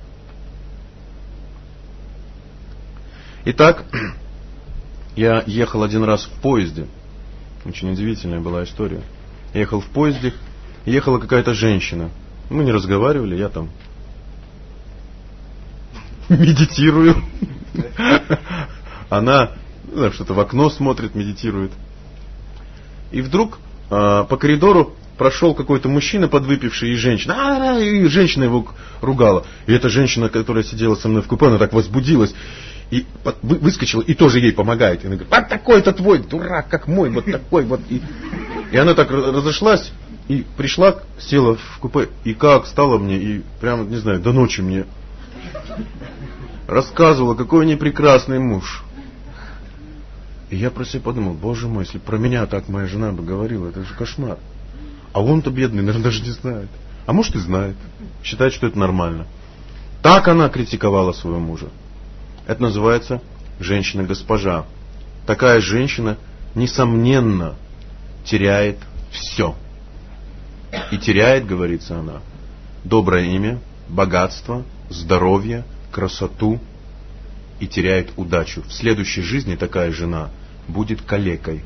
Speaker 1: Итак, я ехал один раз в поезде. Очень удивительная была история. Я ехал в поезде, ехала какая-то женщина. Мы не разговаривали, я там медитирую. Она что-то в окно смотрит, медитирует. И вдруг по коридору прошел какой-то мужчина, подвыпивший, и женщина. И женщина его ругала. И эта женщина, которая сидела со мной в купе, она так возбудилась. И выскочила, и тоже ей помогает. И она говорит: вот такой-то твой, дурак, как мой, вот такой вот. И она так разошлась, и пришла, села в купе, и как стала мне, и прямо, не знаю, до ночи мне рассказывала, какой у нее прекрасный муж. И я про себя подумал: боже мой, если про меня так моя жена бы говорила, это же кошмар. А он-то бедный, наверное, даже не знает. А может и знает. Считает, что это нормально. Так она критиковала своего мужа. Это называется женщина-госпожа. Такая женщина, несомненно, теряет все. И теряет, говорится она, доброе имя, богатство, здоровье, красоту. И теряет удачу. В следующей жизни такая жена будет калекой.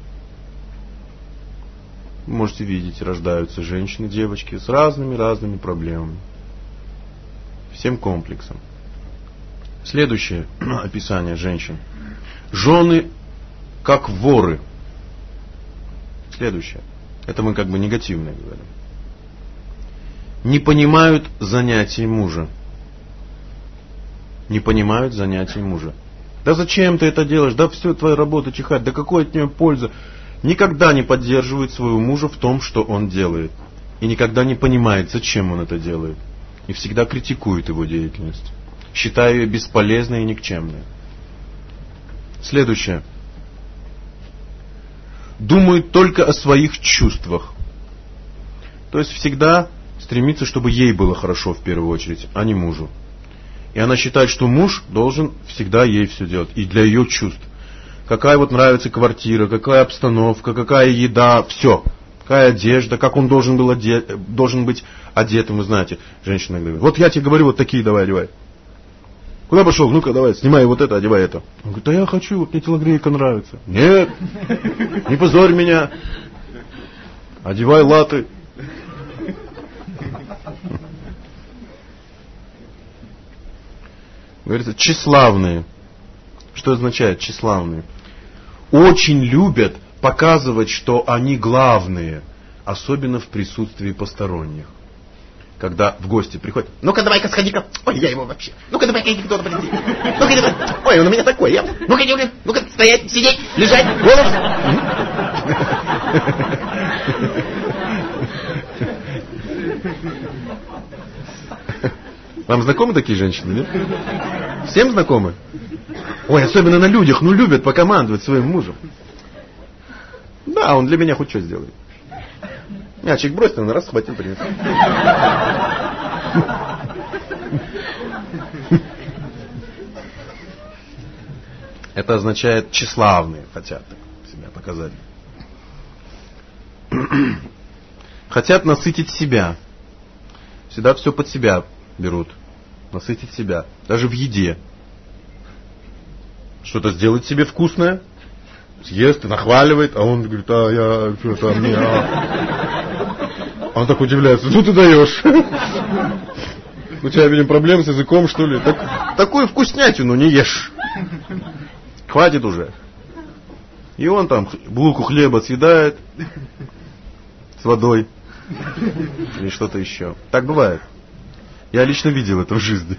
Speaker 1: Вы можете видеть, рождаются женщины, девочки с разными проблемами. Всем комплексом. Следующее описание женщин. Жены как воры. Следующее. Это мы как бы негативное говорим. Не понимают занятий мужа. Не понимают занятий мужа. Да зачем ты это делаешь? Да все, твоя работа чихать. Да какой от нее польза? Никогда не поддерживает своего мужа в том, что он делает. И никогда не понимает, зачем он это делает. И всегда критикует его деятельность. Считая ее бесполезной и никчемной. Следующее. Думает только о своих чувствах. То есть всегда стремится, чтобы ей было хорошо в первую очередь, а не мужу. И она считает, что муж должен всегда ей все делать. И для ее чувств. Какая вот нравится квартира, какая обстановка, какая еда, все. Какая одежда, как он должен быть одетым, вы знаете. Женщина говорит, вот я тебе говорю, вот такие давай одевай. Куда пошел? Ну-ка давай, снимай вот это, одевай это. Он говорит, да я хочу, вот мне телогрейка нравится. Нет, не позорь меня. Одевай латы. Говорится, тщеславные. Что означает тщеславные? Очень любят показывать, что они главные, особенно в присутствии посторонних. Когда в гости приходят, ну-ка давай-ка сходи-ка, ой, я его вообще, ну-ка давай-ка иди кто-то подойди, ну-ка давай, ой, он у меня такой, я, ну-ка иди, ну-ка стоять, сидеть, лежать, голову. Вам знакомы такие женщины, нет? Всем знакомы? Ой, особенно на людях, ну любят покомандовать своим мужем. Да, он для меня хоть что сделает. Мячик бросил, он раз схватил, принес. Это означает тщеславные, хотят себя показать. Хотят насытить себя. Всегда все под себя берут. Насытить себя. Даже в еде. Что-то сделать себе вкусное. Съест и нахваливает, а он говорит, а я что-то мне. Он так удивляется, ну ты даешь. У тебя, видимо, проблемы с языком, что ли? Такую вкуснятину не ешь. Хватит уже. И он там булку хлеба съедает с водой. Или что-то еще. Так бывает. Я лично видел это в жизни.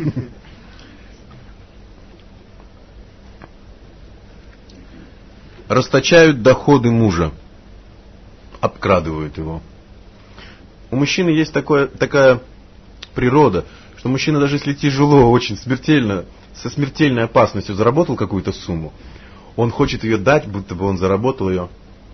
Speaker 1: Расточают доходы мужа. Обкрадывают его. У мужчины есть такая природа, что мужчина, даже если тяжело, очень смертельно, со смертельной опасностью заработал какую-то сумму, он хочет ее дать, будто бы он заработал ее.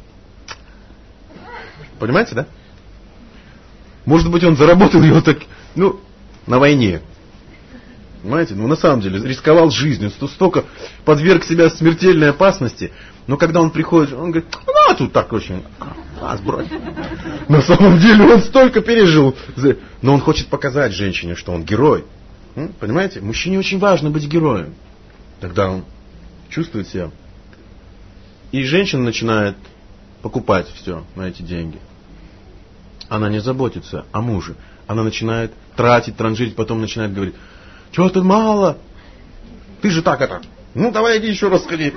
Speaker 1: Понимаете, да? Может быть, он заработал ее так, на войне. Понимаете? На самом деле, рисковал жизнью, столько подверг себя смертельной опасности. Но когда он приходит, он говорит, тут так очень, сбрось. На самом деле он столько пережил. Но он хочет показать женщине, что он герой. Понимаете? Мужчине очень важно быть героем. Тогда он чувствует себя. И женщина начинает покупать все на эти деньги. Она не заботится о муже. Она начинает тратить, транжирить, потом начинает говорить, чего тут мало? Ты же так это. Давай иди еще раз сходи.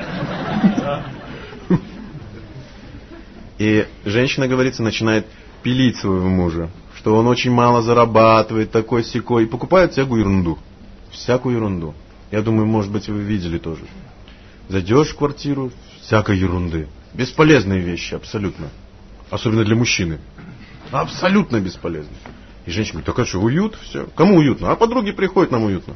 Speaker 1: И женщина, говорится, начинает пилить своего мужа, что он очень мало зарабатывает, такой-сякой, и покупает всякую ерунду. Всякую ерунду. Я думаю, может быть, вы видели тоже. Зайдешь в квартиру, всякой ерунды. Бесполезные вещи, абсолютно. Особенно для мужчины. Абсолютно бесполезные. И женщина говорит, так а что, уют? Все. Кому уютно? А подруги приходят, нам уютно.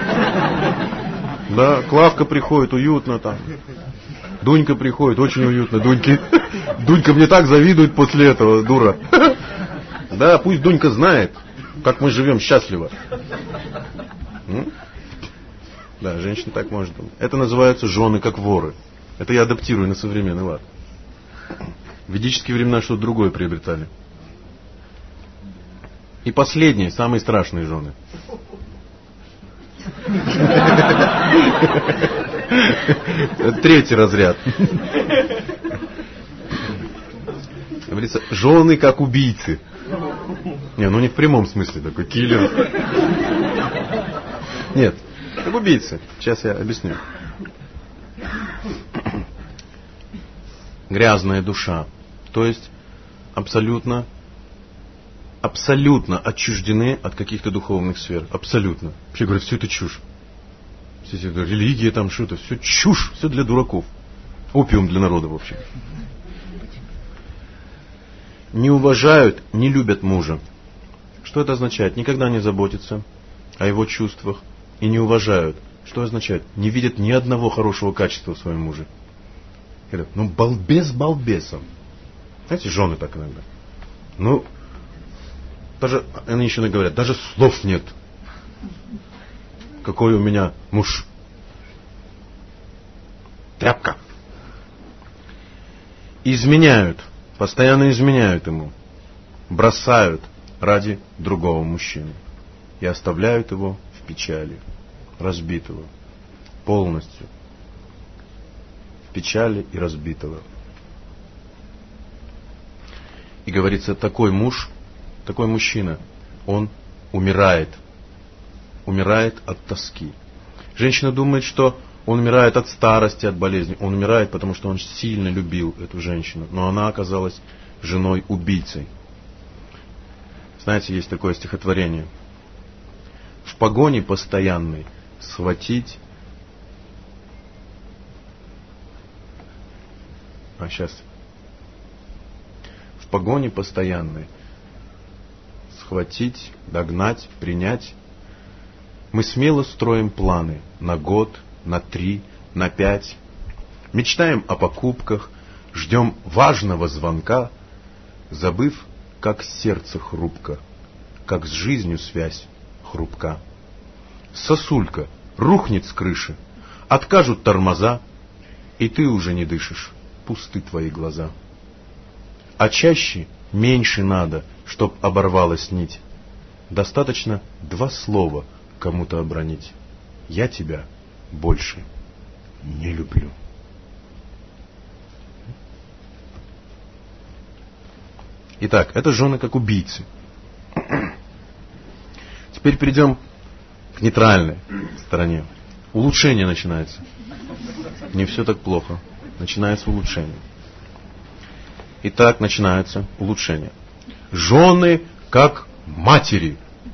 Speaker 1: Да, Клавка приходит, уютно там. Дунька приходит, очень уютно. Дунька мне так завидует после этого, дура. Да, пусть Дунька знает, как мы живем счастливо. Да, женщина так может думать. Это называется жены как воры. Это я адаптирую на современный лад. В ведические времена что-то другое приобретали. И последние, самые страшные жены. Третий разряд. Говорится, жены как убийцы. Не в прямом смысле такой киллер. Нет, Как убийцы. Сейчас я объясню. Грязная душа. То есть абсолютно отчуждены от каких-то духовных сфер. Абсолютно. Вообще говорят, все это чушь. Все эти религии там что-то, все чушь, все для дураков. Опиум для народа, в общем. Не уважают, не любят мужа. Что это означает? Никогда не заботятся о его чувствах и не уважают. Что означает? Не видят ни одного хорошего качества в своем муже. Говорят, ну балбес балбесом. Знаете, жены так иногда. Ну, даже, они еще говорят, даже слов нет. Какой у меня муж. Тряпка. Изменяют. Постоянно изменяют ему. Бросают ради другого мужчины. И оставляют его в печали. Разбитого. Полностью. В печали и разбитого. И говорится, такой муж, такой мужчина, он умирает. Умирает от тоски. Женщина думает, что он умирает от старости, от болезни. Он умирает, потому что он сильно любил эту женщину. Но она оказалась женой-убийцей. Знаете, есть такое стихотворение. В погоне постоянной схватить... В погоне постоянной схватить, догнать, принять. Мы смело строим планы на год, на 3, на 5. Мечтаем о покупках, ждем важного звонка, забыв, как сердце хрупко, как с жизнью связь хрупка. Сосулька рухнет с крыши, откажут тормоза, и ты уже не дышишь, пусты твои глаза. А чаще меньше надо, чтоб оборвалась нить. Достаточно 2 слова кому-то обронить. Я тебя больше не люблю. Итак, это жены как убийцы. Теперь перейдем к нейтральной стороне. Улучшение начинается. Не все так плохо. Начинается улучшение. Итак, начинается улучшение. Жены как матери.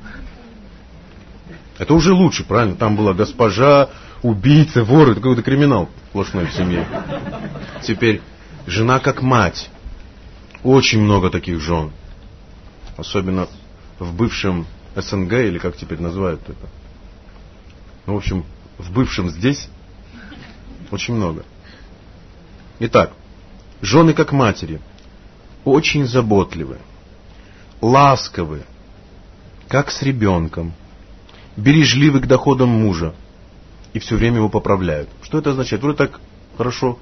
Speaker 1: Это уже лучше, правильно? Там была госпожа, убийца, вор, это какой-то криминал сплошной в семье. Теперь жена как мать. Очень много таких жен. Особенно в бывшем СНГ, или как теперь называют это. Ну, в общем, в бывшем здесь очень много. Итак, жены как матери. Очень заботливы. Ласковы. Как с ребенком. Бережливы к доходам мужа. И все время его поправляют. Что это означает? Вроде так хорошо.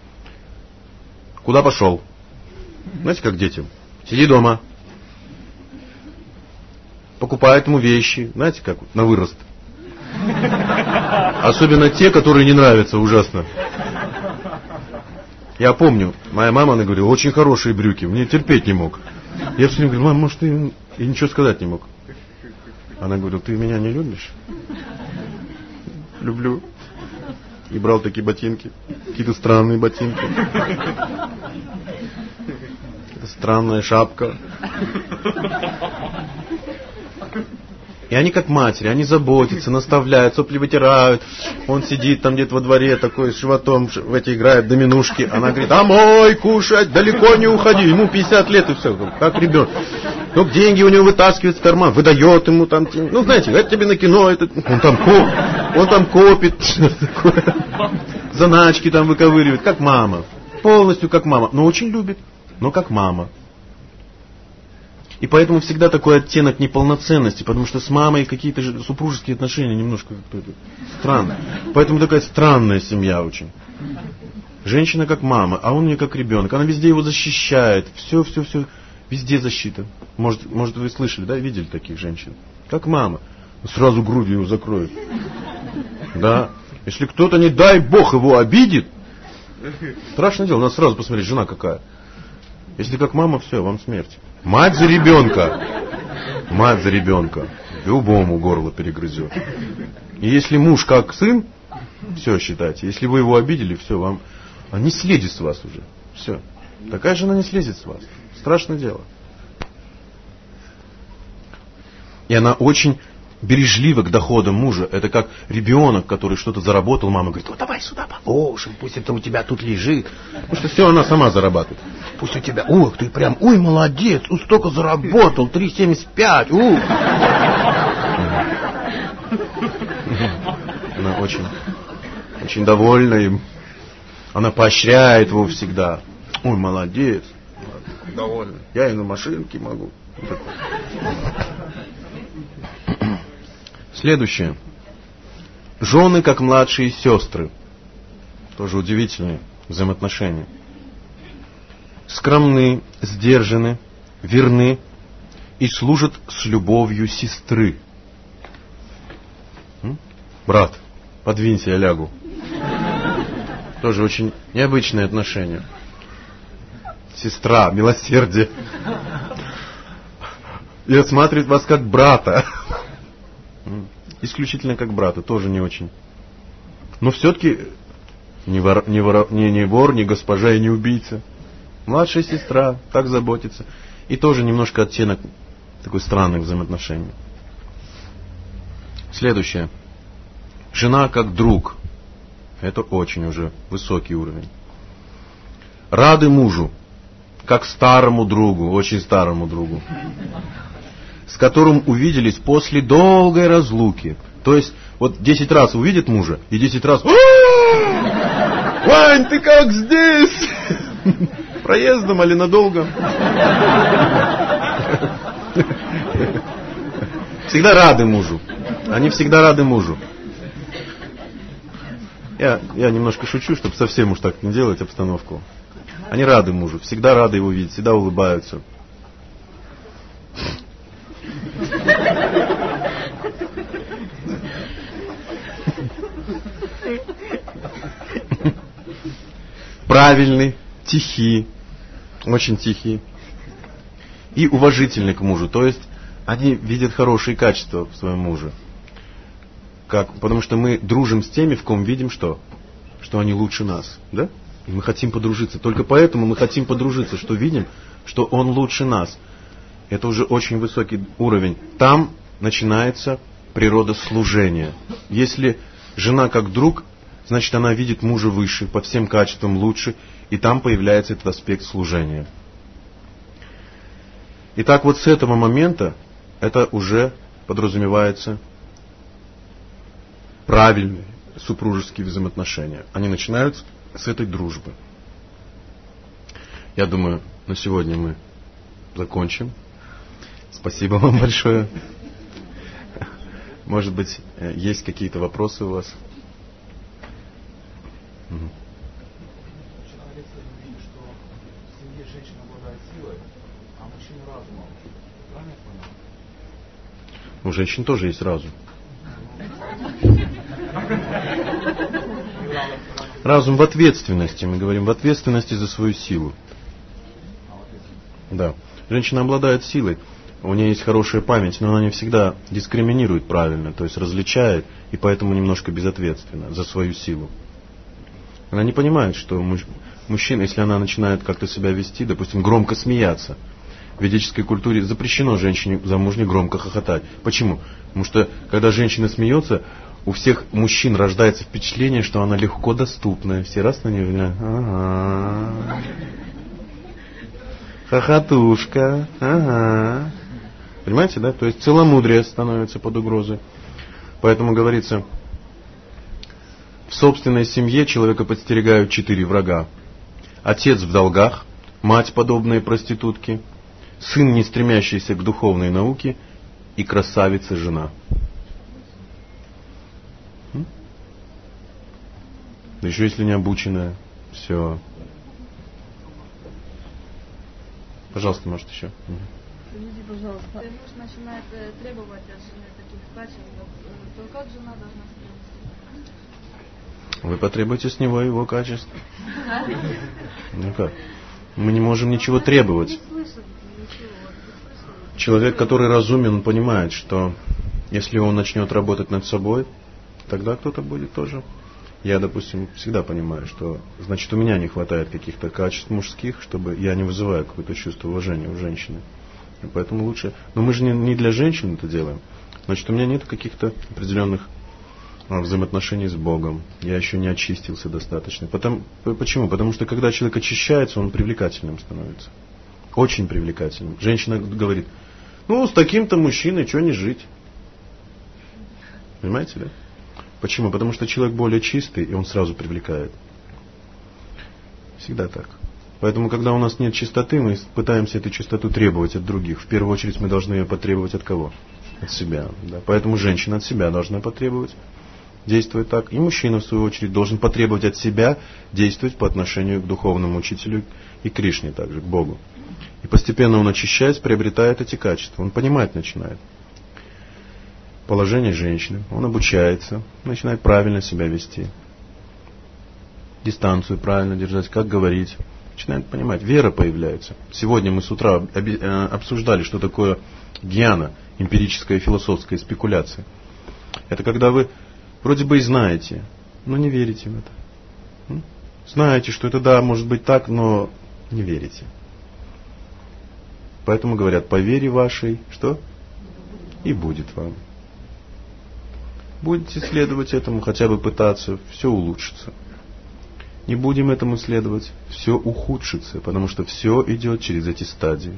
Speaker 1: Куда пошел? Знаете, как детям? Сиди дома. Покупают ему вещи. Знаете, как на вырост. Особенно те, которые не нравятся ужасно. Я помню, моя мама, она говорила, очень хорошие брюки. Мне терпеть не мог. Я все время говорю, мама, может, ты... И ничего сказать не мог. Она говорила, ты меня не любишь? Люблю. И брал такие ботинки. Какие-то странные ботинки. Странная шапка. И они как матери, они заботятся, наставляют, сопли вытирают. Он сидит там где-то во дворе такой с животом, в эти играет доминушки. Она говорит, домой кушать, далеко не уходи. Ему 50 лет и все, как ребенок. Ну, деньги у него вытаскивает в карман, выдает ему там. Ну, знаете, это тебе на кино, это, он там копит, заначки там выковыривает, как мама. Полностью как мама, но очень любит, но как мама. И поэтому всегда такой оттенок неполноценности, потому что с мамой какие-то же супружеские отношения немножко странные. Поэтому такая странная семья очень. Женщина как мама, а он мне как ребенок. Она везде его защищает. Все. Везде защита. Может вы слышали, да, видели таких женщин? Как мама. Сразу грудью его закроет. Да. Если кто-то, не дай бог, его обидит, страшное дело, надо сразу посмотреть, жена какая. Если как мама, все, вам смерть. Мать за ребенка. Мать за ребенка. Любому горло перегрызет. И если муж как сын, все считайте. Если вы его обидели, все, вам... Он не слезет с вас уже. Все. Такая жена не слезет с вас. Страшное дело. И она очень бережлива к доходам мужа. Это как ребенок, который что-то заработал. Мама говорит: вот давай сюда положим, пусть это у тебя тут лежит. Потому что все она сама зарабатывает.
Speaker 2: Пусть у тебя, ох, ты прям, ой, молодец, столько заработал, 3,75,
Speaker 1: Она очень, очень довольна им. Она поощряет его всегда. Ой, молодец. Довольна. Я и на машинке могу. Следующее. Жены как младшие сестры. Тоже удивительные взаимоотношения. Скромны, сдержаны, верны и служат с любовью сестры. Брат, подвинься, я лягу. Тоже очень необычные отношения. Сестра, милосердие. И осматривает вас как брата. Исключительно как брата, тоже не очень. Но все-таки не вор, не госпожа и не убийца. Младшая сестра так заботится. И тоже немножко оттенок такой странных взаимоотношений. Следующее. Жена как друг. Это очень уже высокий уровень. Рады мужу, как старому другу, очень старому другу, с которым увиделись после долгой разлуки. То есть, вот 10 раз увидит мужа, и 10 раз: Вань, ты как здесь? Проездом или надолго? Всегда рады мужу. Они всегда рады мужу. Я немножко шучу, чтобы совсем уж так не делать обстановку. Они рады мужу, всегда рады его видеть, всегда улыбаются. Правильный, тихий, очень тихий. И уважительный к мужу. То есть они видят хорошие качества в своем муже. Как? Потому что мы дружим с теми, в ком видим что? Что они лучше нас. Да? И мы хотим подружиться. Только поэтому мы хотим подружиться, что видим, что он лучше нас. Это уже очень высокий уровень. Там начинается природа служения. Если жена как друг, значит она видит мужа выше, по всем качествам лучше. И там появляется этот аспект служения. Итак, вот с этого момента это уже подразумевается правильные супружеские взаимоотношения. Они начинаются с этой дружбы. Я думаю, на сегодня мы закончим. Спасибо вам большое. Может быть, есть какие-то вопросы у вас? У женщин тоже есть разум. Разум в ответственности. Мы говорим в ответственности за свою силу. Да. Женщина обладает силой. У нее есть хорошая память, но она не всегда дискриминирует правильно, то есть различает, и поэтому немножко безответственна за свою силу. Она не понимает, что мужчина, если она начинает как-то себя вести, допустим, громко смеяться, в ведической культуре запрещено женщине замужней громко хохотать. Почему? Потому что, когда женщина смеется, у всех мужчин рождается впечатление, что она легко доступная. Все раз на нее, ага, хохотушка, ага. Понимаете, да? То есть целомудрие становится под угрозой. Поэтому говорится, в собственной семье человека подстерегают 4 врага. Отец в долгах, мать, подобные проститутке, сын, не стремящийся к духовной науке, и красавица-жена. Да еще если не обученная. Все. Пожалуйста, может еще.
Speaker 3: Скажите, пожалуйста, если муж начинает требовать от жены таких качеств, то как жена должна себя вести?
Speaker 1: Вы потребуете с него его качеств. Ну как? Мы не можем ничего требовать. Человек, который разумен, он понимает, что Если он начнет работать над собой, тогда кто-то будет тоже. Я, допустим, всегда понимаю, что, значит, у меня не хватает каких-то качеств мужских, чтобы я не вызываю какое-то чувство уважения у женщины. И поэтому лучше... Но мы же не для женщин это делаем. Значит, у меня нет каких-то определенных взаимоотношений с Богом. Я еще не очистился достаточно. Почему? Потому что когда человек очищается, он привлекательным становится. Очень привлекательным. Женщина говорит, с таким-то мужчиной что не жить? Понимаете, да? Почему? Потому что человек более чистый, и он сразу привлекает. Всегда так. Поэтому, когда у нас нет чистоты, мы пытаемся эту чистоту требовать от других. В первую очередь мы должны ее потребовать от кого? От себя. Да? Поэтому женщина от себя должна потребовать, действовать так. И мужчина, в свою очередь, должен потребовать от себя действовать по отношению к духовному учителю и Кришне также, к Богу. И постепенно он очищаясь, приобретает эти качества. Он понимать начинает положение женщины, он обучается, начинает правильно себя вести, дистанцию правильно держать, как говорить, начинает понимать, вера появляется. Сегодня мы с утра обсуждали, что такое гьяна, эмпирическая философская спекуляция. Это когда вы вроде бы и знаете, но не верите в это. Знаете, что это да, может быть так, но не верите. Поэтому говорят, по вере вашей, что? И будет вам. Будете следовать этому, хотя бы пытаться, все улучшится. Не будем этому следовать, все ухудшится, потому что все идет через эти стадии.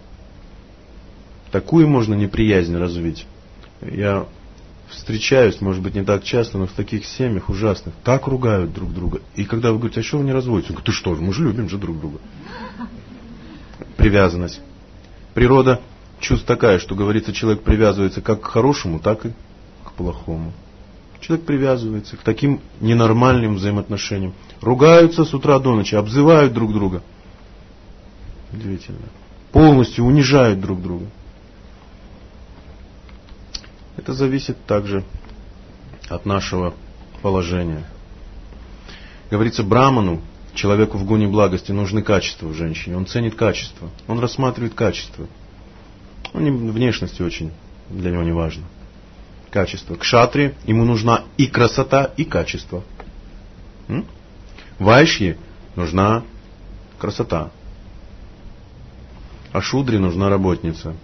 Speaker 1: Такую можно неприязнь развить. Я встречаюсь, может быть, не так часто, но в таких семьях ужасных. Так ругают друг друга. И когда вы говорите, а что вы не разводитесь? Он говорит, ты что, мы же любим же друг друга. Привязанность. Природа чувств такая, что говорится, человек привязывается как к хорошему, так и к плохому. Человек привязывается к таким ненормальным взаимоотношениям. Ругаются с утра до ночи, обзывают друг друга. Удивительно. Полностью унижают друг друга. Это зависит также от нашего положения. Говорится, браману, человеку в гуне благости, нужны качества в женщине. Он ценит качество. Он рассматривает качество. Внешность очень для него не важно. Качество. Кшатри, ему нужна и красота, и качество. Вайшье нужна красота. А шудре нужна работница.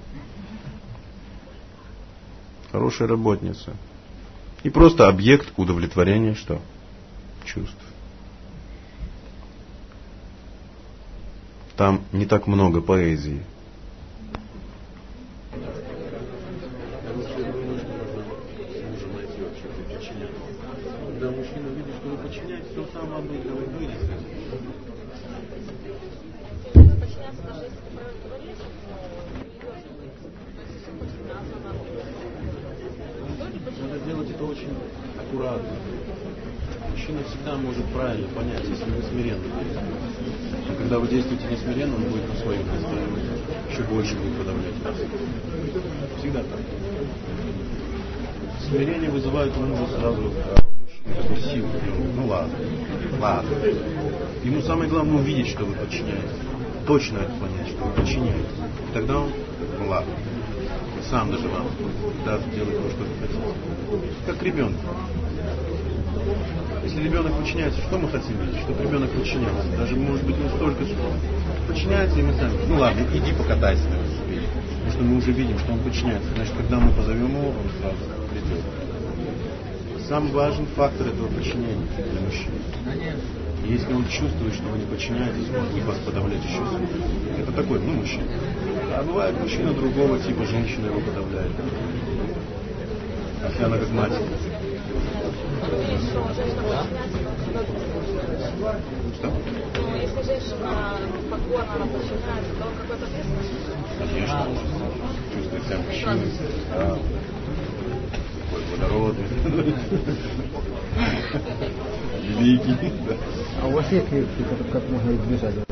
Speaker 1: Хорошая работница. И просто объект удовлетворения что? Чувств. Там не так много поэзии.
Speaker 4: Когда мужчина видит, что вы подчиняетесь, он сам вам будет говорить.
Speaker 3: Подчиняться даже если ты говоришь,
Speaker 4: надо делать это очень аккуратно. Мужчина всегда может правильно понять, если вы смиренны. А когда вы действуете не смиренно, он будет на своем настраивать. Еще больше будет подавлять вас. Всегда так. Смирение вызывает у мужа сразу такую силу. Ну ладно. Ему самое главное увидеть, что вы подчиняетесь. Точно это понять, что вы подчиняетесь. И тогда он, ладно. Сам даже вам даст делать то, что вы хотите. Как ребенок. Если ребенок подчиняется, что мы хотим видеть? Чтобы ребенок подчинялся. Даже, может быть, не столько подчиняется, и мы сами. Ну ладно, иди покатайся на велосипеде. Потому что мы уже видим, что он подчиняется. Значит, когда мы позовем его, он сразу придет. Самый важный фактор этого подчинения для мужчин. Если он чувствует, что вы не подчиняетесь, он будет вас подавлять еще сильнее. Это такой, мужчина. А бывает мужчина другого типа, женщина его подавляет. Если она как мать. Что?
Speaker 3: Ну, если женщина покорна, она подчиняется, то какой-то ответственность?
Speaker 1: Конечно. Чувствует себя мужчиной. Да. Такой водородный. Великий.
Speaker 5: А у вас есть лекции, как можно избежать?